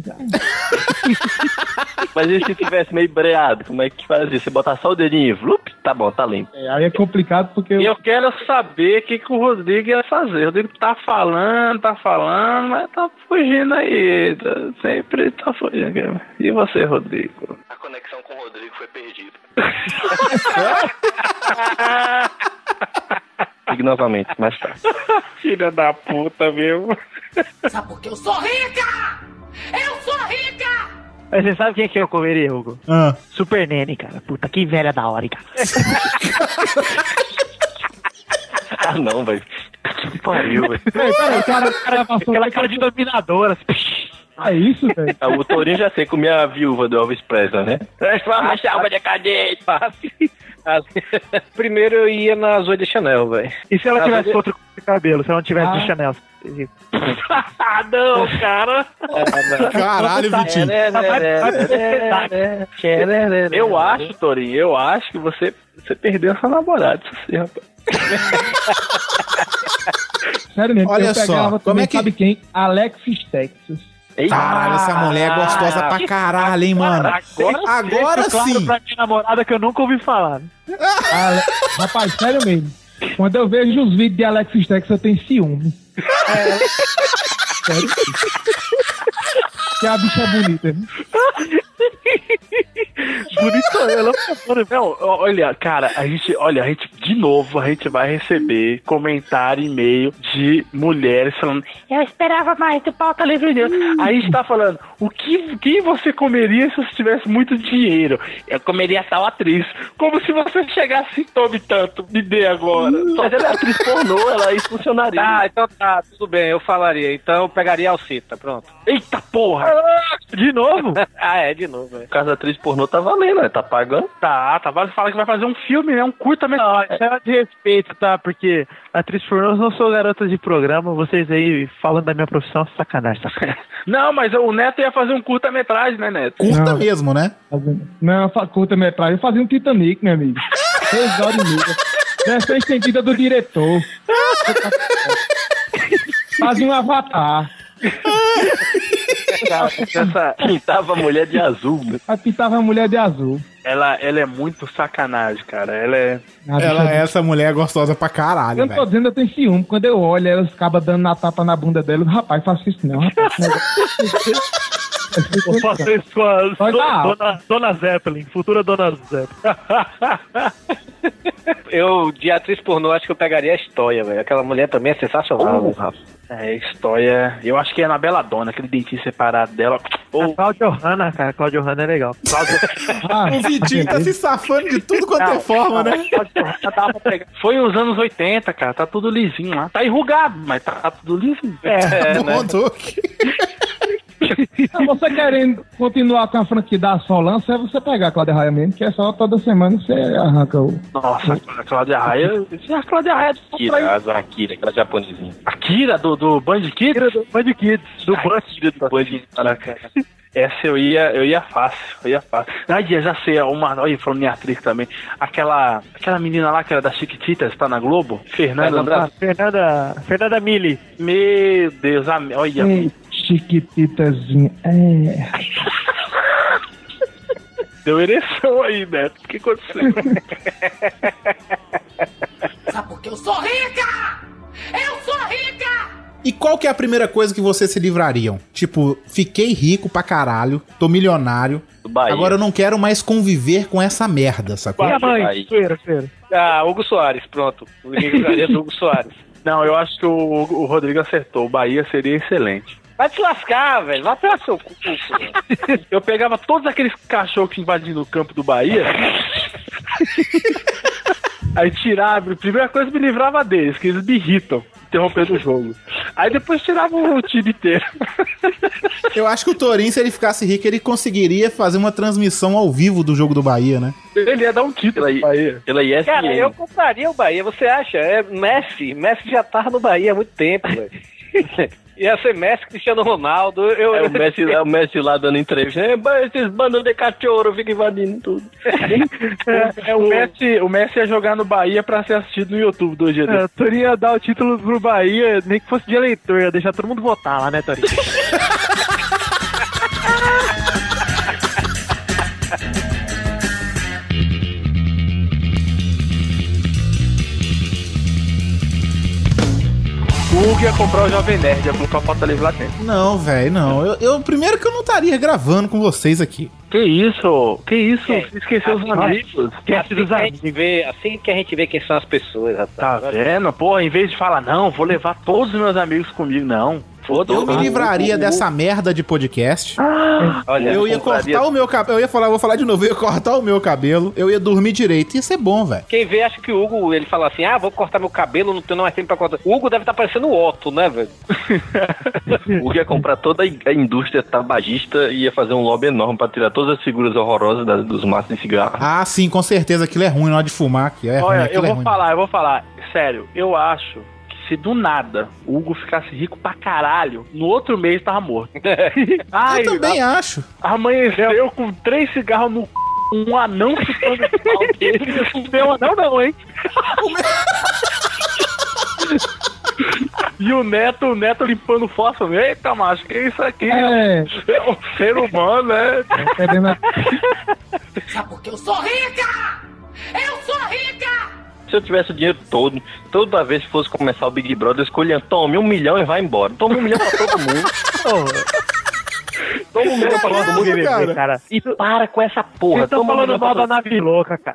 S12: Mas e se tivesse meio breado, como é que fazia? Você botar só o dedinho e vlup, tá bom, tá limpo.
S5: Aí é complicado porque...
S10: Eu quero saber o que o Rodrigo ia fazer. O Rodrigo tá falando, mas tá fugindo aí. Sempre tá fugindo. E você, Rodrigo?
S12: A conexão com o Rodrigo foi perdida. Ligue novamente, mais tarde.
S10: Filha da puta, mesmo.
S6: Sabe por que eu sou rica? Eu sou rica!
S11: Mas você sabe quem que eu comeria, Hugo? Super Nene, cara. Puta, que velha da hora, hein, cara.
S12: Ah, não, velho. Que pariu, velho.
S11: Aquela cara de dominadora.
S5: É isso, velho?
S12: O Torinho já sei comer a viúva do Elvis Presley, né?
S3: Transforma a chapa de cadete. Primeiro eu ia na Zoe de Chanel, velho.
S11: E se ela tivesse outro cabelo? Se ela não tivesse de Chanel?
S10: Não, cara.
S1: Caralho, Vitinho.
S10: Eu acho, Torinho, que você perdeu essa namorada, isso rapaz.
S5: Sério mesmo,
S1: olha
S5: eu pegava
S1: só,
S5: também, sabe quem? Alexis Texas.
S1: Caralho, essa mulher é gostosa pra caralho, hein, mano? Agora sim.
S11: Claro pra minha namorada que eu nunca ouvi falar.
S5: Rapaz, sério mesmo. Quando eu vejo os vídeos de Alexis Texas, eu tenho ciúme. Sério? Que a bicha bonita, né?
S10: Bonito ela. Não, olha, cara, a gente, de novo, a gente vai receber comentário, e-mail de mulheres falando:
S13: eu esperava mais do Pauta Livre News.
S10: Aí a gente tá falando, quem você comeria se você tivesse muito dinheiro? Eu comeria tal atriz. Como se você chegasse e tome tanto, me dê agora.
S12: Mas ela é atriz pornô, ela aí funcionaria.
S3: Ah, então tá, tudo bem, eu falaria. Então eu pegaria a Alcita, pronto.
S10: Eita porra!
S11: De novo?
S3: De novo, velho.
S12: O caso da atriz pornô tá valendo, né? Tá pagando?
S10: Tá valendo. Fala que vai fazer um filme, né? Um curta-metragem.
S11: Não, isso é de respeito, tá? Porque atriz pornô, eu não sou garota de programa, vocês aí falando da minha profissão, sacanagem.
S10: Não, mas o Neto ia fazer um curta-metragem, né, Neto?
S5: Não.
S1: Mesmo, né?
S5: Não, curta-metragem. Eu fazia um Titanic, meu amigo. 6 horas e meia. Versão estendida do diretor. Fazia um Avatar.
S12: Pintava a mulher de azul.
S5: Aí pintava a mulher de azul.
S10: Ela é muito sacanagem, cara.
S1: Essa mulher é gostosa pra caralho,
S5: eu não tô dizendo, eu tenho ciúme. Quando eu olho, ela acaba dando na tapa na bunda dela. Rapaz, faço isso não, rapaz.
S11: Eu faço isso com a Dona Zeppelin, futura Dona Zeppelin.
S3: Eu, de atriz pornô, acho que eu pegaria a História, velho. Aquela mulher também é sensacional, Rafa.
S10: História. Eu acho que é na Beladona, aquele dentinho separado dela.
S11: A Cláudia Hanna, cara. Cláudia Hanna é legal.
S1: O Vitinho tá se safando de tudo quanto é forma, né?
S10: Foi os anos 80, cara. Tá tudo lisinho lá. Tá enrugado, mas tá tudo lisinho.
S5: Você querendo continuar com a franquia da Solança, é você pegar a Cláudia Raia mesmo, que é só toda semana você arranca o...
S10: Nossa, a Cláudia Raia... A Cláudia Raia...
S12: Akira, aquela japonesinha.
S10: Akira, do Band Kids?
S11: Do Band Kids.
S10: Do Band Kids. Essa eu ia fácil. Ai, já sei, olha, falando minha atriz também. Aquela menina lá que era da Chiquititas, tá na Globo?
S11: Fernanda Mili.
S10: Meu Deus, olha...
S5: Chiquititazinha.
S10: Deu ereção aí, Neto. O que aconteceu?
S6: Sabe por que eu sou rica? Eu sou rica!
S1: E qual que é a primeira coisa que vocês se livrariam? Tipo, fiquei rico pra caralho, tô milionário, agora eu não quero mais conviver com essa merda, sacou?
S11: Minha mãe, feira.
S3: Hugo Soares, pronto. O livraria do Hugo Soares.
S10: Não, eu acho que o Rodrigo acertou. O Bahia seria excelente.
S3: Vai te lascar, velho. Vai pegar seu cu.
S10: Eu pegava todos aqueles cachorros que invadiam o campo do Bahia. Aí tirava. A primeira coisa me livrava deles, que eles me irritam, interrompendo o jogo. Aí depois tirava o time inteiro.
S1: Eu acho que o Torinho, se ele ficasse rico, ele conseguiria fazer uma transmissão ao vivo do jogo do Bahia, né?
S10: Ele ia dar um título aí.
S12: Pela ESPN.
S3: Cara, eu compraria o Bahia, você acha? Messi já tava no Bahia há muito tempo, velho. Ia ser Messi, Cristiano Ronaldo.
S12: O Messi lá dando entrevista. Esses bandos de cachorro ficam invadindo tudo.
S10: O Messi ia jogar no Bahia pra ser assistido no YouTube 2 dias depois.
S11: Torinho ia dar o título pro Bahia, nem que fosse de eleitor, ia deixar todo mundo votar lá, né, Torinho?
S10: O Hugo ia comprar o Jovem Nerd, ia colocar a pauta livre lá dentro.
S1: Não, velho, não. Eu primeiro que eu não estaria gravando com vocês aqui.
S10: Que isso? Você esqueceu os amigos.
S3: Assim que a gente vê quem são as pessoas, rapaz.
S10: Tá vendo? Porra, em vez de falar, não, vou levar todos os meus amigos comigo, não.
S1: Eu me livraria dessa merda de podcast.
S3: Olha,
S1: eu ia cortar o meu cabelo. Vou falar de novo. Eu ia cortar o meu cabelo. Eu ia dormir direito. Ia ser bom, velho.
S3: Quem vê, acha que o Hugo, ele fala assim: vou cortar meu cabelo, não tenho mais tempo pra cortar. O Hugo deve estar parecendo o Otto, né, velho?
S12: O Hugo ia comprar toda a indústria tabagista e ia fazer um lobby enorme pra tirar todas as figuras horrorosas dos maços de cigarro.
S1: Ah, sim, com certeza. Aquilo é ruim na hora de fumar. Aqui.
S10: Olha, eu vou falar. Sério, eu acho... Se do nada o Hugo ficasse rico pra caralho, no outro mês tava morto.
S1: Eu também acho.
S10: Amanheceu com 3 cigarros no c... um anão chupando o pau dele. Não tem um anão não, hein? E o Neto limpando fósforo. Eita, macho, que é isso aqui? É um ser humano, né?
S6: Sabe por que eu sou rica? Eu sou rica!
S12: Se eu tivesse o dinheiro todo, toda vez que fosse começar o Big Brother, eu escolhia, tome 1 milhão e vai embora. Tome 1 milhão pra todo mundo. Toma 1 milhão pra todo mundo,
S11: cara.
S12: E para com essa porra.
S11: Vocês estão falando mal da nave louca, cara.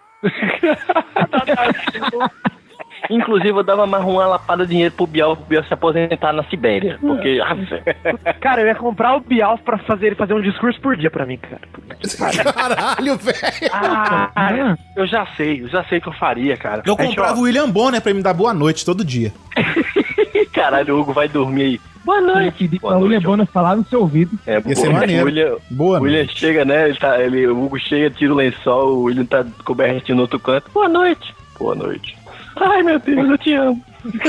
S12: Inclusive, eu dava mais uma lapada de dinheiro pro Bial se aposentar na Sibéria. Porque,
S11: cara, eu ia comprar o Bial pra ele fazer um discurso por dia pra mim, cara.
S1: Caralho, velho.
S10: Eu já sei o que eu faria, cara.
S1: Eu comprava o William Bonner pra me dar boa noite todo dia.
S12: Caralho, o Hugo vai dormir aí
S11: Boa noite.
S5: A William Bonner falar no seu ouvido.
S1: Ia ser maneiro.
S12: O William chega, né? O Hugo chega, tira o lençol, o William tá coberto no outro canto. Boa noite. Boa noite. Ai, meu Deus, eu te amo.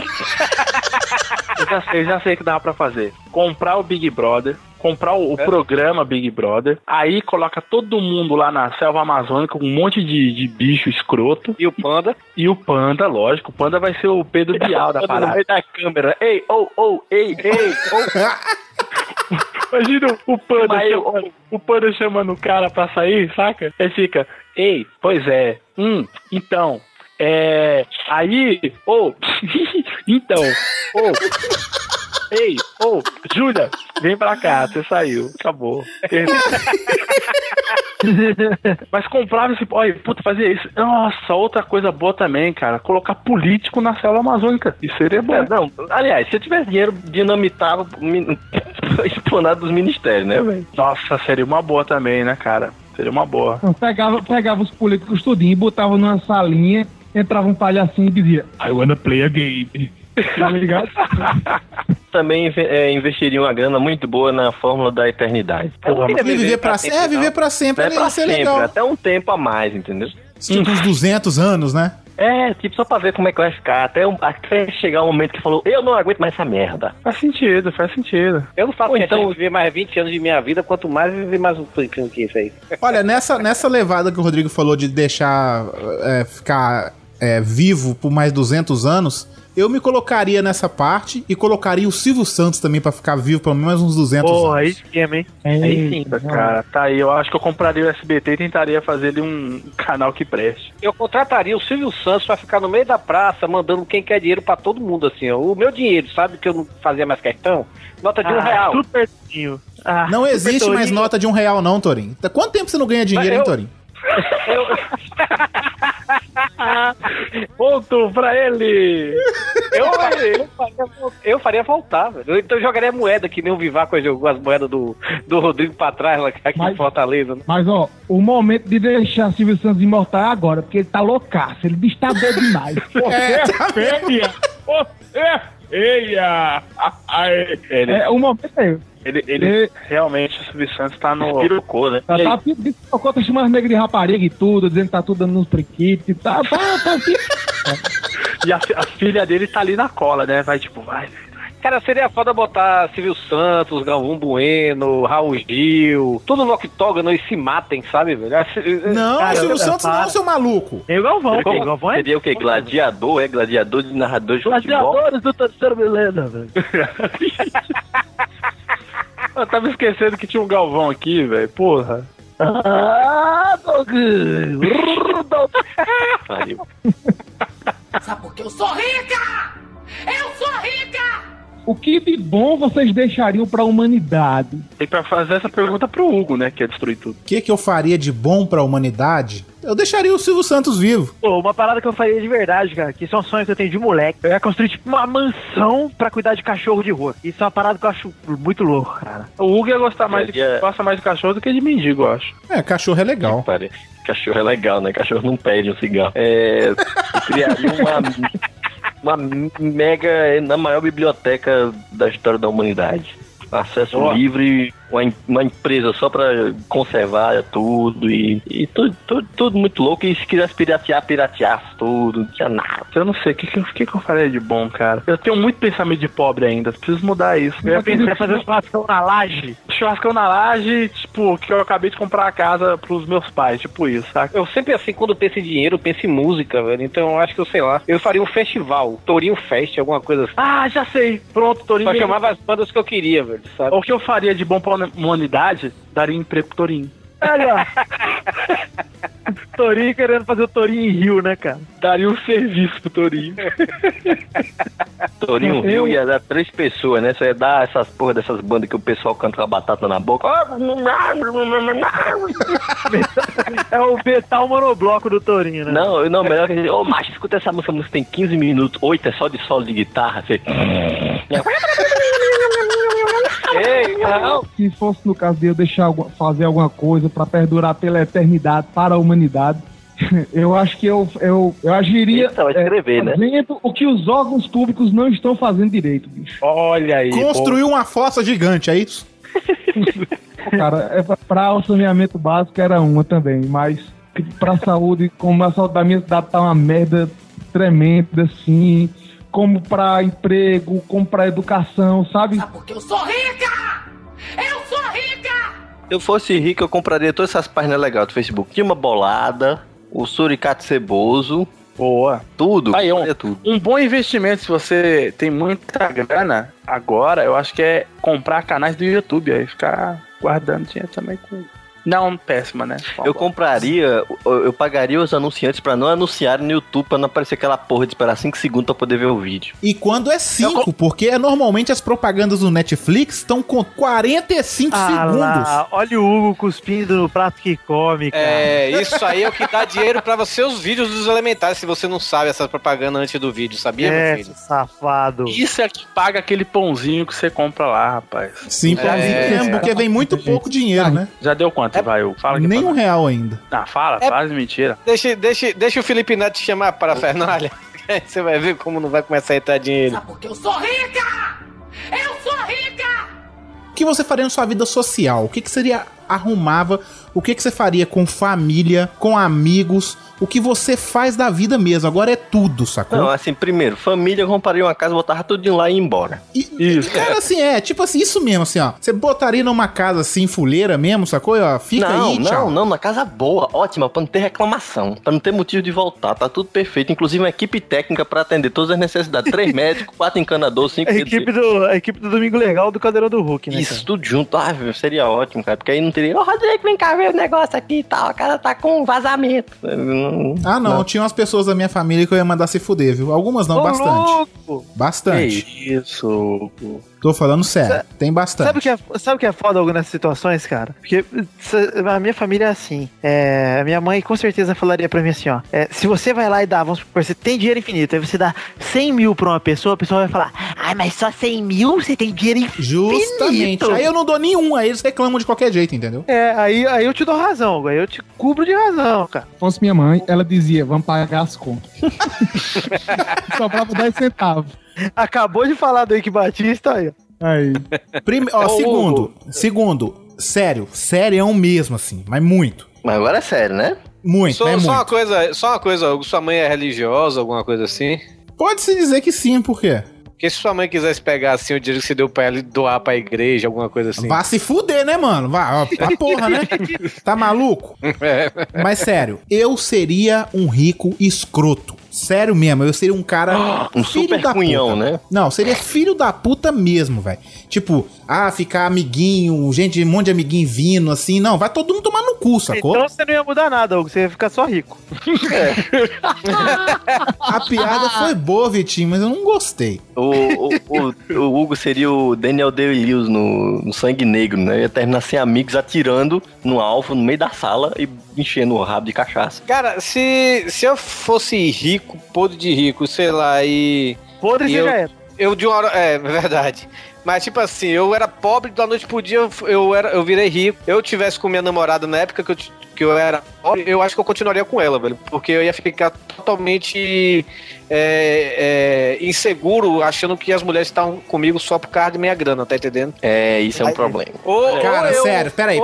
S10: Eu já sei o que dá pra fazer. Comprar o Big Brother, comprar o programa Big Brother, aí coloca todo mundo lá na selva amazônica com um monte de bicho escroto.
S3: E o Panda?
S10: E o Panda, lógico. O Panda vai ser o Pedro Bial da parada.
S12: No meio da câmera. Ei, ei.
S10: Imagina o Panda chamando o cara pra sair, saca? Aí fica, ei, pois é, então... aí, então, ei, Júlia, vem pra cá, você saiu, acabou. Mas comprava esse, fazia isso. Nossa, outra coisa boa também, cara, colocar político na selva amazônica, isso seria bom.
S12: Não, aliás, se eu tivesse dinheiro, dinamitava esplanado dos ministérios, né, velho?
S10: Nossa, seria uma boa também, né, cara? Seria uma boa.
S5: Pegava os políticos tudinho, botava numa salinha, entrava um palhacinho e dizia I wanna play a game. Tá ligado?
S12: Também investiria uma grana muito boa na fórmula da eternidade.
S1: Viver pra sempre. Viver pra sempre.
S12: É pra sempre, legal. Até um tempo a mais, entendeu?
S1: Tipo uns 200 anos, né?
S12: Tipo, só pra ver como é que vai ficar. Até chegar o momento que falou, eu não aguento mais essa merda.
S10: Faz sentido.
S3: Eu não faço questão de viver mais 20 anos de minha vida, quanto mais viver mais um pouquinho que isso aí.
S1: Olha, nessa levada que o Rodrigo falou de deixar ficar vivo por mais 200 anos, eu me colocaria nessa parte e colocaria o Silvio Santos também pra ficar vivo pelo menos uns 200 anos.
S11: Aí esquema, hein?
S10: Aí sim, cara. Tá aí, eu acho que eu compraria o SBT e tentaria fazer ele um canal que preste.
S3: Eu contrataria o Silvio Santos pra ficar no meio da praça, mandando quem quer dinheiro pra todo mundo, assim, ó. O meu dinheiro, sabe que eu não fazia mais questão? Nota de R$1.
S11: Superzinho.
S1: Não existe mais nota de R$1 não, Torinho. Quanto tempo você não ganha dinheiro, hein, Torinho?
S10: Ponto pra ele!
S3: Eu faria voltar, velho. Então eu jogaria moeda, que nem o Vivaco jogou as moedas do Rodrigo pra trás lá aqui em Fortaleza. Né?
S5: Mas, ó, o momento de deixar Silvio Santos imortal é agora, porque ele tá loucaço, ele bicho tá doido demais. O momento é eu.
S10: Ele realmente, o Silvio Santos tá no...
S12: Pirocou, né?
S5: Tá chamando as negras de rapariga e tudo, dizendo que tá tudo dando nos priquitos e tá assim.
S10: E a filha dele tá ali na cola, né? Vai.
S3: Cara, seria foda botar Silvio Santos, Galvão Bueno, Raul Gil, tudo no octógono e se matem, sabe, velho?
S1: Não, cara, Silvio Santos não, seu maluco.
S11: E o Galvão, Galvão
S12: seria o quê? Gladiador, gladiador de narrador de futebol?
S11: Gladiadores do terceiro milênio, velho.
S10: Eu tava esquecendo que tinha um Galvão aqui, velho. Porra.
S6: Sabe por que eu sou rica? Eu sou rica!
S5: O que de bom vocês deixariam pra humanidade?
S10: Tem pra fazer essa pergunta pro Hugo, né? Que é destruir tudo.
S1: O que eu faria de bom pra humanidade? Eu deixaria o Silvio Santos vivo.
S11: Pô, uma parada que eu faria de verdade, cara, que isso é um sonho que eu tenho de moleque. Eu ia construir, tipo, uma mansão pra cuidar de cachorro de rua. Isso é uma parada que eu acho muito louco, cara.
S10: O Hugo ia gostar gosta mais de cachorro do que de mendigo, eu acho.
S1: Cachorro é legal.
S12: Cachorro é legal, né? Cachorro não pede um cigarro. Eu criaria uma mega, na maior biblioteca da história da humanidade. Acesso livre, uma empresa só pra conservar tudo e tudo muito louco. E se quisesse piratear tudo, não tinha nada.
S10: Eu não sei, o que eu faria de bom, cara? Eu tenho muito pensamento de pobre ainda, preciso mudar isso.
S11: Eu ia pensar em fazer churrascão na laje.
S10: Churrascão na laje, tipo, que eu acabei de comprar a casa pros meus pais, tipo isso, saca?
S3: Eu sempre, assim, quando penso em dinheiro, eu penso em música, velho. Então eu acho que eu faria um festival, Torinho Fest, alguma coisa assim.
S10: Ah, já sei. Pronto, Torinho.
S3: Só chamava as bandas que eu queria, velho, sabe?
S10: O que eu faria de bom pra humanidade, daria emprego pro Torinho.
S11: Olha, Torinho querendo fazer o Torinho em Rio, né, cara?
S10: Daria um serviço pro Torinho.
S12: Torinho Rio ia dar 3 pessoas, né? Só ia dar essas porra dessas bandas que o pessoal canta com a batata na boca.
S11: É o metal monobloco do Torinho, né?
S12: Não, melhor que a gente... macho, escuta essa música, tem 15 minutos, 8 é só de solo de guitarra. Você...
S5: Se fosse no caso de eu fazer alguma coisa pra perdurar pela eternidade para a humanidade, Eu acho que eu agiria
S12: então, escrever, né?
S5: Fazendo o que os órgãos públicos não estão fazendo direito, bicho.
S10: Olha aí.
S1: Construir uma fossa gigante, é isso?
S5: Cara, pra o saneamento básico era uma também, mas pra saúde, como a saúde da minha cidade tá uma merda tremenda, assim, como pra emprego, como pra educação, sabe?
S6: Porque eu sou rica! Eu sou rica!
S12: Se eu fosse rico, eu compraria todas essas páginas legais do Facebook. Tinha uma bolada, o Suricato Ceboso.
S10: Boa.
S12: Tudo.
S10: Aí,
S12: tudo.
S10: Um bom investimento, se você tem muita grana, agora, eu acho que é comprar canais do YouTube. Aí ficar guardando dinheiro também com... Não, péssima, né?
S12: Eu compraria, eu pagaria os anunciantes pra não anunciarem no YouTube, pra não aparecer aquela porra de esperar 5 segundos pra poder ver o vídeo.
S1: E quando é 5, porque normalmente as propagandas do Netflix estão com 45 segundos.
S11: Lá, olha o Hugo cuspindo no prato que come, cara.
S8: É, isso aí é o que dá dinheiro pra você, os vídeos dos elementares, se você não sabe essa propaganda antes do vídeo, sabia, meu filho?
S11: Safado.
S10: Isso é que paga aquele pãozinho que você compra lá, rapaz.
S1: Sim, mesmo, porque vem muito pouco dinheiro, né?
S10: Já deu quanto, vai? Fala
S1: Nem R$1 ainda.
S10: Ah, faz mentira.
S8: Deixa o Felipe Neto te chamar para a Fernália. Você vai ver como não vai começar a entrar dinheiro.
S6: Porque eu sou rica! Eu sou rica!
S1: O que você faria na sua vida social? O que seria arrumava? O que você faria com família, com amigos? O que você faz da vida mesmo? Agora é tudo, sacou?
S12: Não, assim, primeiro, família, eu compraria uma casa, botava tudo lá e ia embora.
S1: Isso. Cara, assim, tipo assim, isso mesmo, assim, ó. Você botaria numa casa assim, fuleira mesmo, sacou? Ó, fica aí, tchau.
S12: Não, na casa boa, ótima, pra não ter reclamação, pra não ter motivo de voltar, tá tudo perfeito. Inclusive uma equipe técnica pra atender todas as necessidades. 3 médicos, 4 encanadores, 5...
S11: A equipe do Domingo Legal do Cadeirão do Hulk, né?
S12: Isso,
S11: cara?
S12: tudo junto. Seria ótimo, cara, porque aí não teria... Ô, Rodrigo, vem cá ver o negócio aqui e tal, a casa tá com vazamento.
S1: Não, tinha umas pessoas da minha família que eu ia mandar se fuder, viu? Algumas não, bastante.
S11: Louco.
S1: Bastante.
S10: Que isso.
S1: Tô falando sério, tem bastante.
S11: Sabe o que é foda, Hugo, nessas situações, cara? Porque a minha família é assim. A minha mãe com certeza falaria pra mim assim, ó. Se você vai lá e dá, vamos supor, você tem dinheiro infinito, aí você dá 100 mil pra uma pessoa, a pessoa vai falar, ai, mas só 100 mil? Você tem dinheiro infinito.
S1: Justamente. Aí eu não dou nenhum, aí eles reclamam de qualquer jeito, entendeu?
S11: Aí eu te dou razão, Hugo, aí eu te cubro de razão, cara.
S5: Se fosse minha mãe, ela dizia, vamos pagar as contas. Sobrava 10 centavos.
S11: Acabou de falar do Eike Batista aí.
S1: Segundo, sério mesmo, assim, mas muito.
S12: Mas agora é sério, né?
S1: Muito.
S8: Só uma coisa, Hugo, sua mãe é religiosa, alguma coisa assim?
S1: Pode-se dizer que sim, por quê?
S8: Porque se sua mãe quisesse pegar assim o dinheiro que você deu pra ela e doar pra igreja, alguma coisa assim.
S1: Vá se fuder, né, mano? Vá, pra porra, né? Tá maluco? Mas sério, eu seria um rico escroto. Sério mesmo, eu seria um cara
S12: um
S1: filho
S12: super
S1: da
S12: cunhão,
S1: puta.
S12: né?
S1: Não, seria filho da puta mesmo, velho. Tipo, ficar amiguinho, um monte de amiguinho vindo, assim. Não, vai todo mundo tomar no cu, sacou?
S11: Então você não ia mudar nada, Hugo, você ia ficar só rico.
S1: A piada foi boa, Vitinho, mas eu não gostei.
S12: O Hugo seria o Daniel Day-Lewis no Sangue Negro, né? Ia terminar sem amigos atirando no alvo no meio da sala e enchendo o rabo de cachaça.
S8: Cara, se eu fosse rico, podre de rico, sei lá, e...
S11: Podre você já era.
S8: Eu de uma hora... É verdade. Mas, tipo assim, eu era pobre, da noite pro dia eu virei rico. Eu tivesse com minha namorada na época que eu era pobre, eu acho que eu continuaria com ela, velho. Porque eu ia ficar totalmente inseguro, achando que as mulheres estavam comigo só por causa de minha grana, tá entendendo?
S12: Isso é um problema.
S1: Cara, sério, peraí.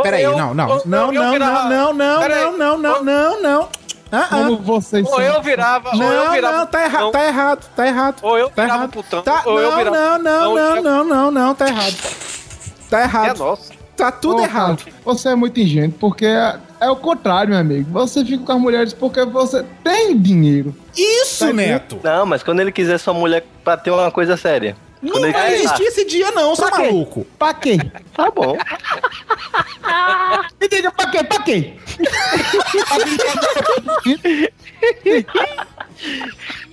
S1: Não.
S5: Como vocês
S8: ou eu virava.
S1: Não, tá errado.
S8: Ou eu virava putão.
S1: Não, tá errado. Tá errado.
S8: É nosso.
S1: Tá tudo errado.
S5: Você é muito ingênuo, porque é o contrário, meu amigo. Você fica com as mulheres porque você tem dinheiro.
S1: Isso, Neto.
S12: Não, mas quando ele quiser sua mulher pra ter uma coisa séria.
S1: Não vai existir esse dia não, seu maluco.
S5: Pra quê?
S12: Tá bom.
S5: Me diga pra quê?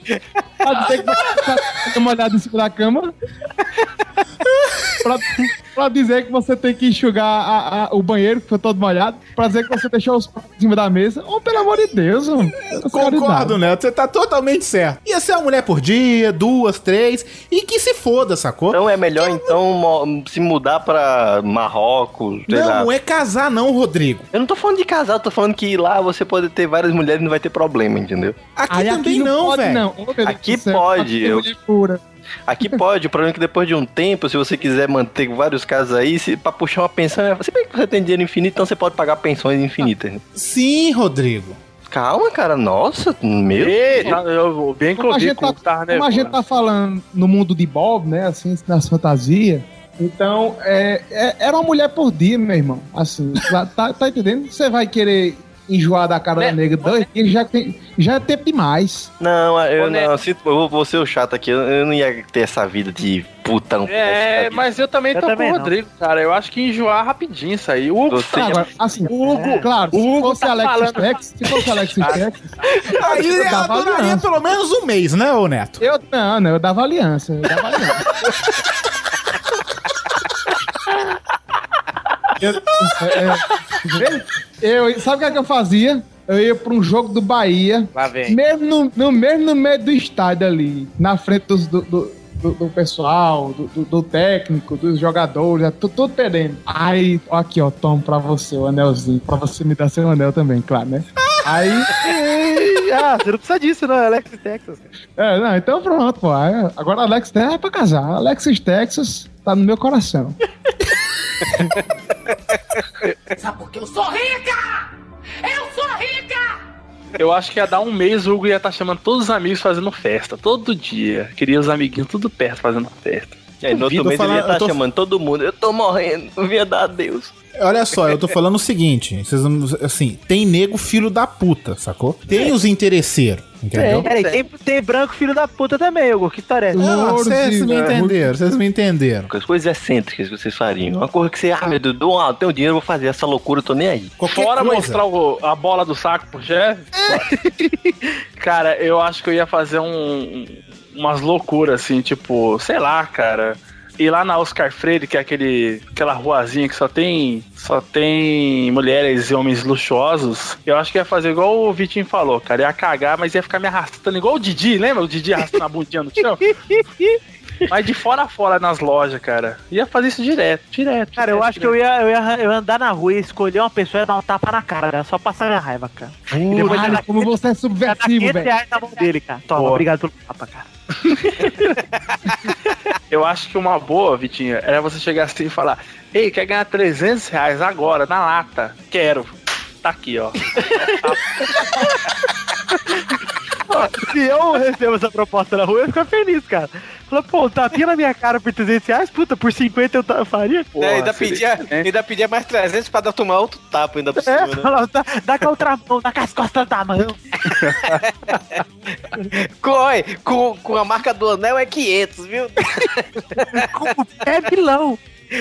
S5: Pode ter que dar uma olhada em cima da cama. Pra dizer que você tem que enxugar o banheiro, que foi todo molhado, pra dizer que você deixou os pratos em cima da mesa. Oh, pelo amor de Deus, mano.
S1: Concordo, Neto. Você tá totalmente certo. Ia ser uma mulher por dia, 2, 3, e que se foda, sacou?
S12: Então é melhor, se mudar pra Marrocos, sei lá.
S1: Não é casar não, Rodrigo.
S12: Eu não tô falando de casar, eu tô falando que lá você pode ter várias mulheres e não vai ter problema, entendeu?
S1: Aqui também não, velho.
S12: Aqui pode. Aqui pode, o problema é que depois de um tempo, se você quiser manter vários casos aí, pra puxar uma pensão, se bem que você tem dinheiro infinito, então você pode pagar pensões infinitas.
S1: Sim, Rodrigo.
S12: Calma, cara, nossa, meu
S10: Deus. Bem que eu vi como
S5: a gente tá falando no mundo de Bob, né, assim, nas fantasias, então, era uma mulher por dia, meu irmão, assim, tá entendendo? Você vai querer enjoar da cara da nega 2 dias, já é tempo demais.
S12: Não, eu vou ser o chato aqui, eu não ia ter essa vida de putão.
S10: Mas eu também tô com o Rodrigo, cara. Eu acho que enjoar rapidinho isso aí. O Hugo,
S5: claro, se fosse Alex Tex,
S1: aí ela duraria pelo menos um mês, né, ô Neto?
S5: Eu dava aliança. Sabe o que é que eu fazia? Eu ia pra um jogo do Bahia, mesmo no meio do estádio ali, na frente do pessoal, do técnico, dos jogadores, tudo perdendo. Aí, aqui, ó, tomo pra você o anelzinho, pra você me dar seu anel também, claro, né? Aí...
S11: você não precisa disso, não, Alexis Texas.
S5: Não, então pronto, pô. Agora Alex Texas é pra casar. Alexis Texas tá no meu coração.
S6: Sabe por que eu sou rica? Eu sou rica!
S10: Eu acho que ia dar um mês, o Hugo ia estar chamando todos os amigos fazendo festa, todo dia. Queria os amiguinhos tudo perto fazendo festa.
S12: E aí no outro mês ele ia estar chamando todo mundo. Eu tô morrendo, não via dar adeus.
S1: Olha só, eu tô falando o seguinte, assim, tem nego filho da puta, sacou? Tem os interesseiros, entendeu?
S11: Peraí, tem branco filho da puta também, Hugo, que história é essa?
S1: Vocês me entenderam.
S12: As coisas excêntricas que vocês fariam. Uma coisa que você, meu Deus, tenho dinheiro, vou fazer essa loucura, eu tô nem aí.
S10: Fora mostrar a bola do saco pro chefe. Cara, eu acho que eu ia fazer umas loucuras, assim, tipo, sei lá, cara... E lá na Oscar Freire, que é aquela ruazinha que só tem mulheres e homens luxuosos, eu acho que ia fazer igual o Vitinho falou, cara. Ia cagar, mas ia ficar me arrastando igual o Didi, lembra? O Didi arrastando a bundinha no chão? Mas de fora a fora nas lojas, cara. Ia fazer isso direto.
S11: Cara, eu acho que eu ia andar na rua e escolher uma pessoa e dar um tapa na cara, né? Só passar minha raiva, cara.
S5: Caralho, como você é subversivo, velho.
S11: R$500 na mão dele, cara. Toma, obrigado pelo tapa, cara.
S10: Eu acho que uma boa, Vitinho, era você chegar assim e falar: ei, quer ganhar R$300 agora, na lata? Quero. Tá aqui, ó.
S11: Se eu recebo essa proposta na rua, eu ia ficar feliz, cara. Falei, pô, tapinha na minha cara por R$300, puta, por 50 eu faria?
S3: Porra, ainda pedia mais 300 pra tomar outro tapa ainda por cima, né?
S11: Fala, dá com a outra mão, dá com as costas da mão.
S3: Com a marca do anel é 500, viu?
S11: Com o pé vilão.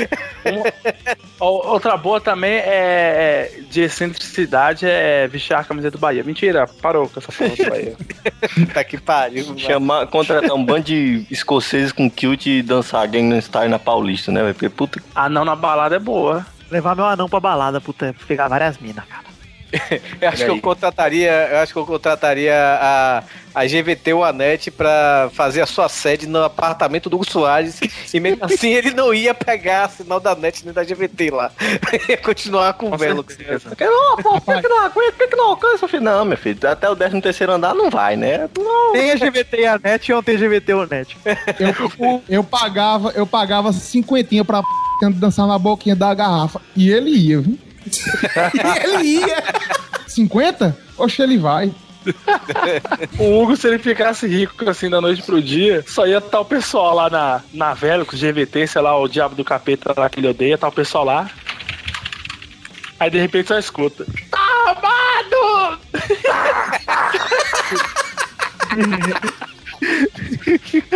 S10: Outra boa também de excentricidade é vestir a camiseta do Bahia. Mentira, parou com essa porra do Bahia.
S3: Tá que pariu.
S12: Contratar um bando de escoceses com kilt e dançar Gangnam Style na Paulista, né? Porque puta.
S10: Anão na balada é boa.
S11: Levar meu anão pra balada, puta, pegar várias minas, cara.
S3: Eu acho que eu contrataria a GVT ou a NET pra fazer a sua sede no apartamento do Hugo Soares e mesmo assim ele não ia pegar sinal da NET nem da GVT lá. Ia continuar com o velo.
S12: Por que não alcança? Não, meu filho, até o 13º andar não vai, né? Não.
S11: Tem a GVT e a NET ou não tem GVT ou NET?
S5: Eu pagava 50 pra dançar na boquinha da garrafa e ele ia, viu?
S1: Ele ia
S5: 50? Oxe, ele vai.
S10: O Hugo, se ele ficasse rico assim da noite pro dia, só ia estar o pessoal lá na Velho, com o GVT, sei lá, o diabo do capeta lá que ele odeia, tá o pessoal lá. Aí de repente só escuta: tá amado!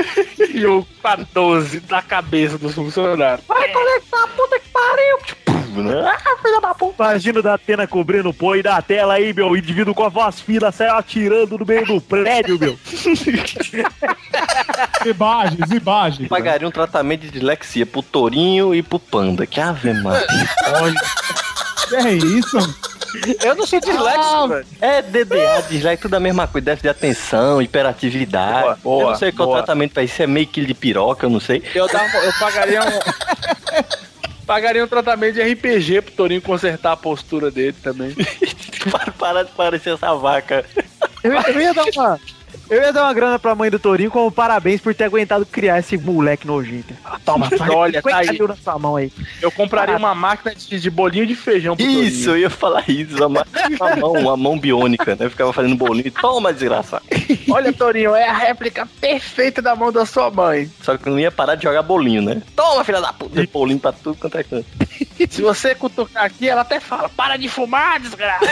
S10: E o 12 na cabeça dos funcionários: vai conectar, puta que pariu!
S12: vivo, né? Ah, filha da puta.
S11: Imagina o Datena cobrindo o pô e da tela aí, meu. O indivíduo com a voz fina saiu atirando no meio do prédio, meu.
S5: Imagens.
S12: Pagaria um tratamento de dislexia pro Torinho e pro Panda. Que ave Maria.
S5: Olha. Que é isso?
S3: Eu não sou dislexo, velho.
S12: É DDA, dislexo, tudo a mesma coisa. Déficit de atenção, hiperatividade. Eu não sei qual tratamento pra isso. É meio quilo de piroca, eu não sei.
S10: Eu pagaria pagaria um tratamento de RPG pro Torinho consertar a postura dele também.
S12: Para de parecer essa vaca.
S11: Eu ia dar uma grana pra mãe do Torinho como parabéns por ter aguentado criar esse moleque nojento.
S10: Toma, olha, tá aí.
S11: Na sua mão aí.
S10: Eu compraria uma máquina de bolinho de feijão pro Torinho.
S12: Isso, eu ia falar isso. Uma mão biônica, né? Ficava fazendo bolinho. Toma, desgraça.
S10: Olha, Torinho, é a réplica perfeita da mão da sua mãe.
S12: Só que não ia parar de jogar bolinho, né? Toma, filha da puta. Bolinho pra tudo quanto é canto.
S10: Se você cutucar aqui, ela até fala: para de fumar, desgraça.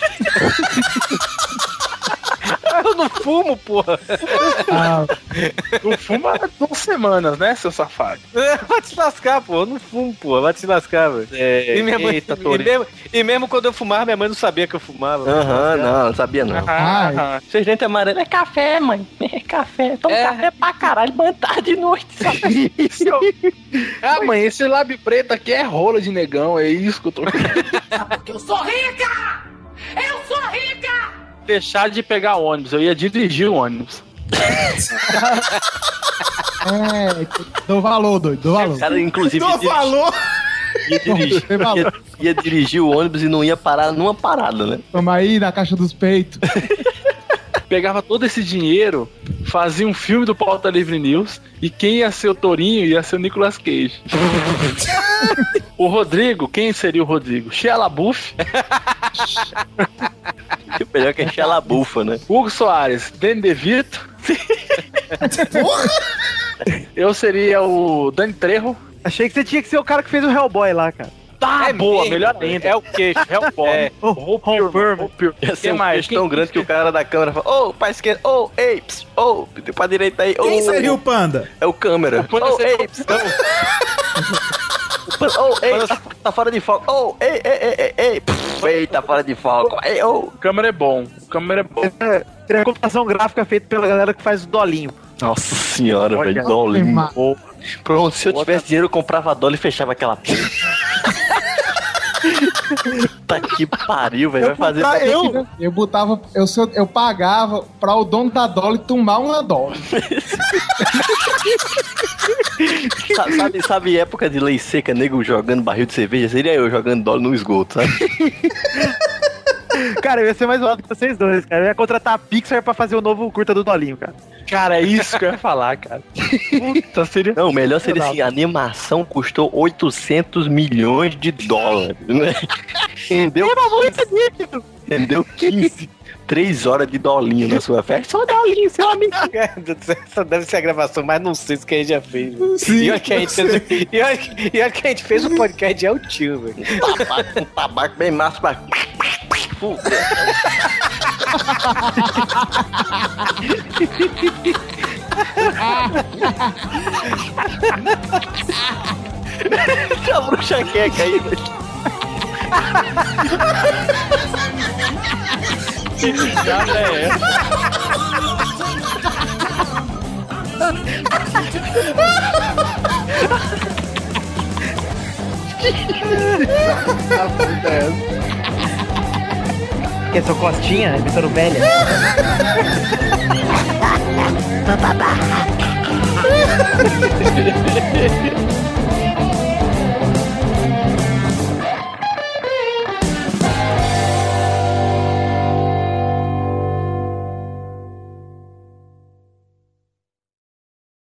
S3: Eu não fumo, porra.
S10: Não fuma há 2 semanas, né, seu safado?
S3: Vai te lascar, porra. Eu não fumo, porra. Vai te lascar, velho. E minha mãe, e mesmo quando eu fumava, minha mãe não sabia que eu fumava.
S12: Não sabia não.
S3: Vocês dentes amarelos é café, mãe. É café. Toma café pra caralho, mantar de noite.
S10: Isso. Mãe, esse lábio preto aqui é rola de negão. É isso que eu tô...
S6: Porque eu sou rica! Eu sou rica!
S10: Deixar de pegar ônibus, eu ia dirigir o ônibus.
S5: Dou valor, doido, dou valor.
S12: Cara, inclusive.
S1: Dou valor!
S12: Ia dirigir o ônibus e não ia parar numa parada, né?
S5: Toma aí na caixa dos peitos.
S10: Pegava todo esse dinheiro, fazia um filme do Pauta Livre News e quem ia ser o Torinho ia ser o Nicolas Cage. O Rodrigo, quem seria o Rodrigo? Shia LaBeouf.
S12: O melhor que é Shia LaBeouf, né?
S10: Hugo Soares, Danny DeVito.
S1: Porra!
S10: Eu seria o Dani Trejo.
S11: Achei que você tinha que ser o cara que fez o Hellboy lá, cara.
S10: Tá, boa, mesmo, melhor ainda.
S3: É o queixo.
S10: Hellboy.
S12: Ia ser um queixo tão grande que o cara da câmera fala: pra esquerda, apes, pra direita aí,
S1: Quem seria o Panda?
S12: É o câmera. Apes. Tá fora de foco. Tá fora de foco.
S10: O câmera é bom.
S11: Tem a computação gráfica feita pela galera que faz o dolinho.
S12: Nossa senhora, velho, dolinho. Pronto, se eu tivesse dinheiro, eu comprava dólar e fechava aquela porra. Tá que pariu, velho. Vai fazer.
S5: Eu pagava pra o dono da Dolly tomar uma Dolly.
S12: Sabe época de lei seca, nego jogando barril de cerveja? Seria eu jogando Dolly no esgoto, sabe?
S11: Cara, eu ia ser mais alto que vocês dois, cara. Eu ia contratar a Pixar pra fazer o novo curta do Dolinho, cara.
S10: Cara, é isso que eu ia falar, cara. Puta, seria...
S12: Não, melhor seria assim, a animação custou 800 milhões de dólares, né? Entendeu 15, 3 horas de Dolinho na sua festa. Só Dolinho, seu amigo.
S3: Essa deve ser a gravação mais nonsense que a gente já fez.
S1: Sim,
S3: e olha que a gente fez um podcast, é o tio, velho.
S12: Um tabaco bem massa pra... A bruxa queca aí, velho.
S10: Que diabo é essa?
S11: Que é sua costinha, imitando velha.